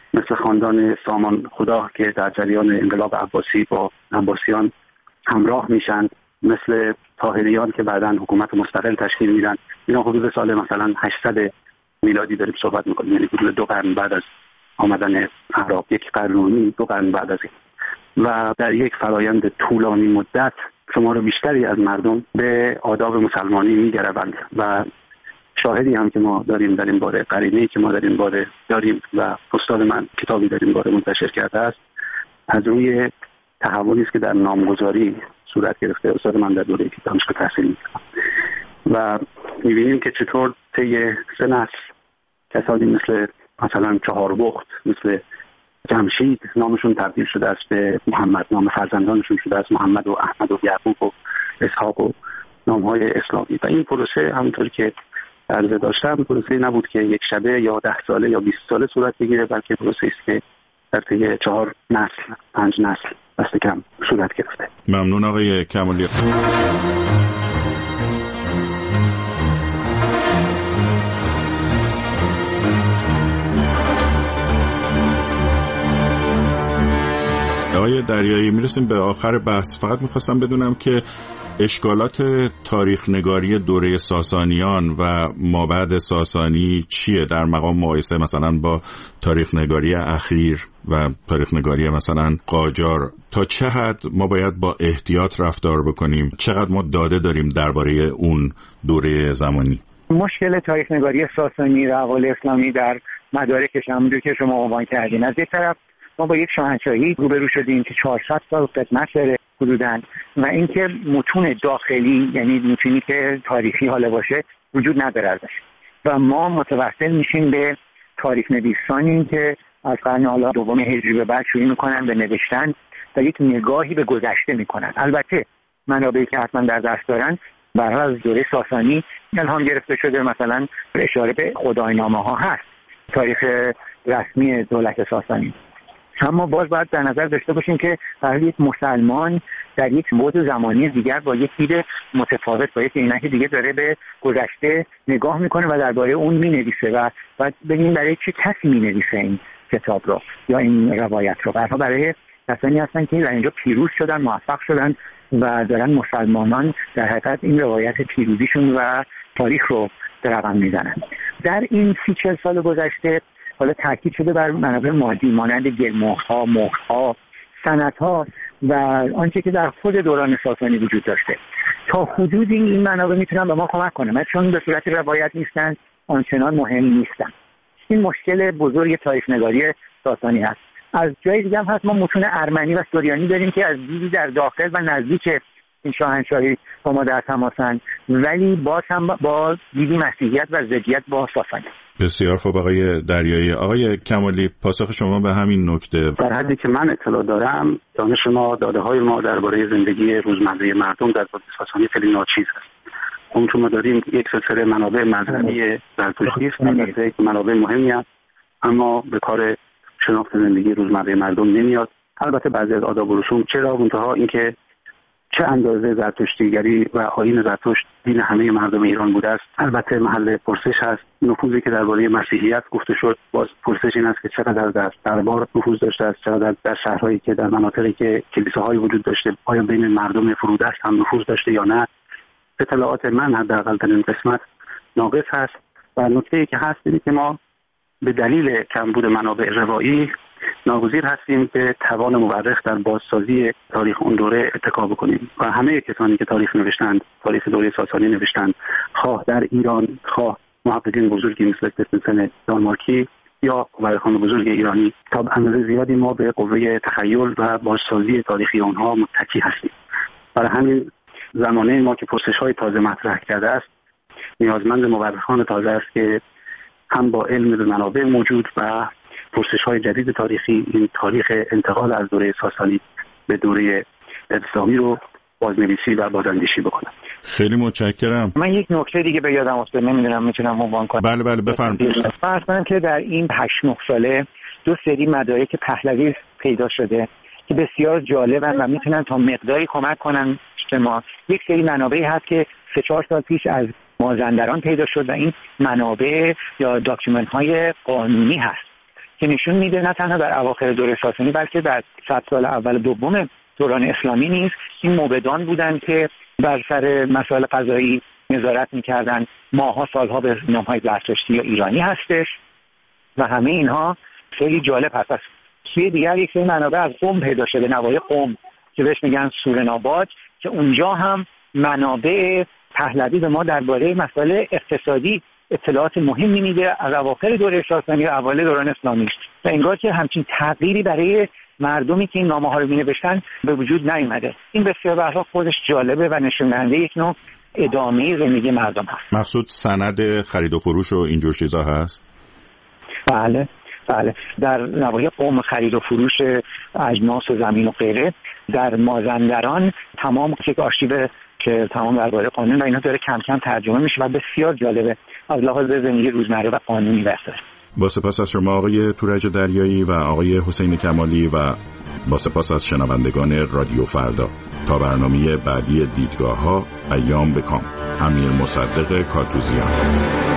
Speaker 15: مثل خاندان سامان خدا که در جریان انقلاب عباسی با عباسیان همراه میشن، مثل طاهریان که بعداً حکومت مستقل تشکیل میدن. اینا حدود سال مثلا هشتصد میلادی داریم صحبت میکنیم، یعنی حدود دو قرن بعد از آمدن عرب، یک قرن و نیم، دو قرن بعد از این. و در یک فرایند طولانی مدت شمار بیشتری از مردم به آداب مسلمانی میگروند و شاهدی هم که ما داریم در این باره، قرینه‌ای که ما در این باره داریم و استاد من کتابی در این باره منتشر کرده است، از روی تحولی است که در نامگذاری صورت گرفته. استاد من در دوره دانشگاه تحصیل می‌کرد و می‌بینیم که چطور طی سه نسل کسانی مثل مثلا چهاربخت، مثل جمشید نامشون تبدیل شده است به محمد، نام فرزندانشون شده است محمد و احمد و یعقوب و اسحاق و نام‌های اسلامی. و این پروسه همونطوری که عرضه داشتم پروسه نبود که یک شبه یا ده ساله یا بیست ساله صورت بگیره، بلکه پروسه است که در طی چهار نسل، پنج نسل دست کم صورت گرفته.
Speaker 14: ممنون آقای کمالی. آقای دریایی، میرسیم به آخر بحث. فقط میخواستم بدونم که اشکالات تاریخ نگاری دوره ساسانیان و مابعد ساسانی چیه در مقام مقایسه مثلا با تاریخ نگاری اخیر و تاریخ نگاری مثلا قاجار؟ تا چه حد ما باید با احتیاط رفتار بکنیم؟ چقدر ما داده داریم درباره اون دوره زمانی؟
Speaker 3: مشکل تاریخ نگاری ساسانی و احوال اسلامی در مدارکش همونجور که شما عنوان کردین، از یک طرف ما با یک شاهنشاهی روبرو شدیم که چهارصد سال خدمت داره حدوداً و اینکه متون داخلی، یعنی متونی که تاریخی حالا باشه، وجود نداره ازش و ما متوسل میشیم به تاریخ نویسانی که از قرن حالا دوم هجری به بعد شروع میکنن به نوشتن و یک نگاهی به گذشته میکنن. البته منابعی که حتما در دست دارن برای از دوره ساسانی الهام گرفته شده، مثلا اشاره به خداینامه ها هست، تاریخ رسمی دولت ساسانی. اما باز باید در نظر داشته باشیم که برای یک مسلمان در یک بعد زمانی دیگر با یک دید متفاوت، با یک عینک دیگه داره به گذشته نگاه میکنه و درباره اون مینویسه و بعد ببینیم برای چه کسی مینویسه این کتاب رو یا این روایت رو. برها برای کسانی هستن که در اینجا پیروز شدن، موفق شدن و دارن مسلمانان در حقیقت این روایت پیروزیشون و تاریخ رو در رقم میزنن. در این سی چل سال گذشته حالا تاکید شده بر منابع مادی مانند گلمهرها، مهرها، سندها و آنچه که در خود دوران ساسانی وجود داشته. تا حدودی این منابع میتونن به ما کمک کنن، چون به صورت روایت نیستن، آنچنان مهم نیستن. این مشکل بزرگ تاریخ نگاری ساسانی هست. از جای دیگه هم هست ما متون ارمنی و سوریانی داریم که از دیدی در داخل و نزدیک این شاهنشاهی با ما در تماسن، ولی باز هم با دیدی مسیحیت و ضدیت با ساسانی.
Speaker 14: بسیار خوب آقای دریایی. آقای کمالی، پاسخ شما به همین نکته؟
Speaker 15: در حدی که من اطلاع دارم دانش ما، داده های ما درباره زندگی روزمره مردم در دوره ساسانی خیلی ناچیز است. اون چون ما داریم یک سلسله منابع مذهبی زرتشتی است، البته منابع مهمی است، اما به کار شناخت زندگی روزمره مردم نمیاد. البته بعضی از آداب و رسوم چرا، منتها اینکه چه اندازه زرتشتیگری و آیین زرتشت دین همه مردم ایران بوده است البته محل پرسش هست. نفوذی که درباره مسیحیت گفته شد، باز پرسش این است که چقدر در دربار نفوذ داشته است، چقدر در شهرهایی که در مناطقی که کلیساهای وجود داشته آیا بین مردم فرودست هم نفوذ داشته یا نه. اطلاعات من حداقل در این قسمت ناقص هست و نکته‌ای که هست اینه که ما به دلیل کمبود منابع روایی ناگزیر هستیم به توان مورخ در بازسازی تاریخ اون دوره اتکا بکنیم و همه کسانی که تاریخ نوشتند، تاریخ دوره ساسانی نوشتند، خواه در ایران، خواه محققین بزرگی مثل کریستنسن دانمارکی یا مورخان بزرگ ایرانی، تا به اندازه زیادی ما به قوه تخیل و بازسازی تاریخی آنها متکی هستیم. برای همین زمانه ما که پرسش‌های تازه مطرح کرده است نیازمند مورخان تازه است که هم با علم به منابع موجود و پرسش‌های جدید تاریخی این تاریخ انتقال از دوره ساسانی به دوره اسلامی رو بازنویسی و بازاندیشی بکنم.
Speaker 14: خیلی متشکرم.
Speaker 3: من یک نکته دیگه به یادم افتاد، نمیدونم میتونم عنوان کنم.
Speaker 14: بله بله بفرمایید.
Speaker 3: فرض کنم که در این هشت نه ساله دو سری مدارک پهلوی پیدا شده که بسیار جالبن و میتونن تا مقداری کمک کنن به ما. یک سری منابعی هست که سه چهار سال پیش از مازندران پیدا شد و این منابع یا داکیومنت های قانونی هست که نشون میده نه تنها در اواخر دوره ساسانی بلکه در صد سال اول و دوم دوران اسلامی نیز این موبدان بودند که بر سر مسائل قضایی نظارت میکردن. ماها سالها به نامهای زرتشتی یا ایرانی هستش و همه اینها خیلی جالب هست. از سوی دیگر یک سری منابع از قم پیدا شده، نواحی قم که بهش میگن سورناباد، که اونجا هم منابع پهلوی به ما درباره مسائل اقتصادی اطلاعات مهمی میده از اواخر دوره ساسانی و اوایل دوران اسلامی است و انگار که همچین تغییری برای مردمی که این نامه ها رو می‌نوشتن به وجود نیامده. این بسیار به هر حال خودش جالبه و نشون دهنده یک نوع ادامه زندگی مردم هست.
Speaker 14: مقصود سند خرید و فروش و اینجور چیزا هست؟
Speaker 3: بله بله، در نواحی قم خرید و فروش اجناس و زمین و غیره. در مازندران تمام یک آرشیو که تمام درباره قانون و اینا داره کم کم ترجمه میشه و بسیار جالبه از لحاظ زندگی روزمره و قانونی بحثه.
Speaker 14: با سپاس از شما آقای تورج دریایی و آقای حسین کمالی و با سپاس از شنوندگان رادیو فردا. تا برنامه بعدی دیدگاه ها، ایام بکام. امیر مصدق کارتوزیان.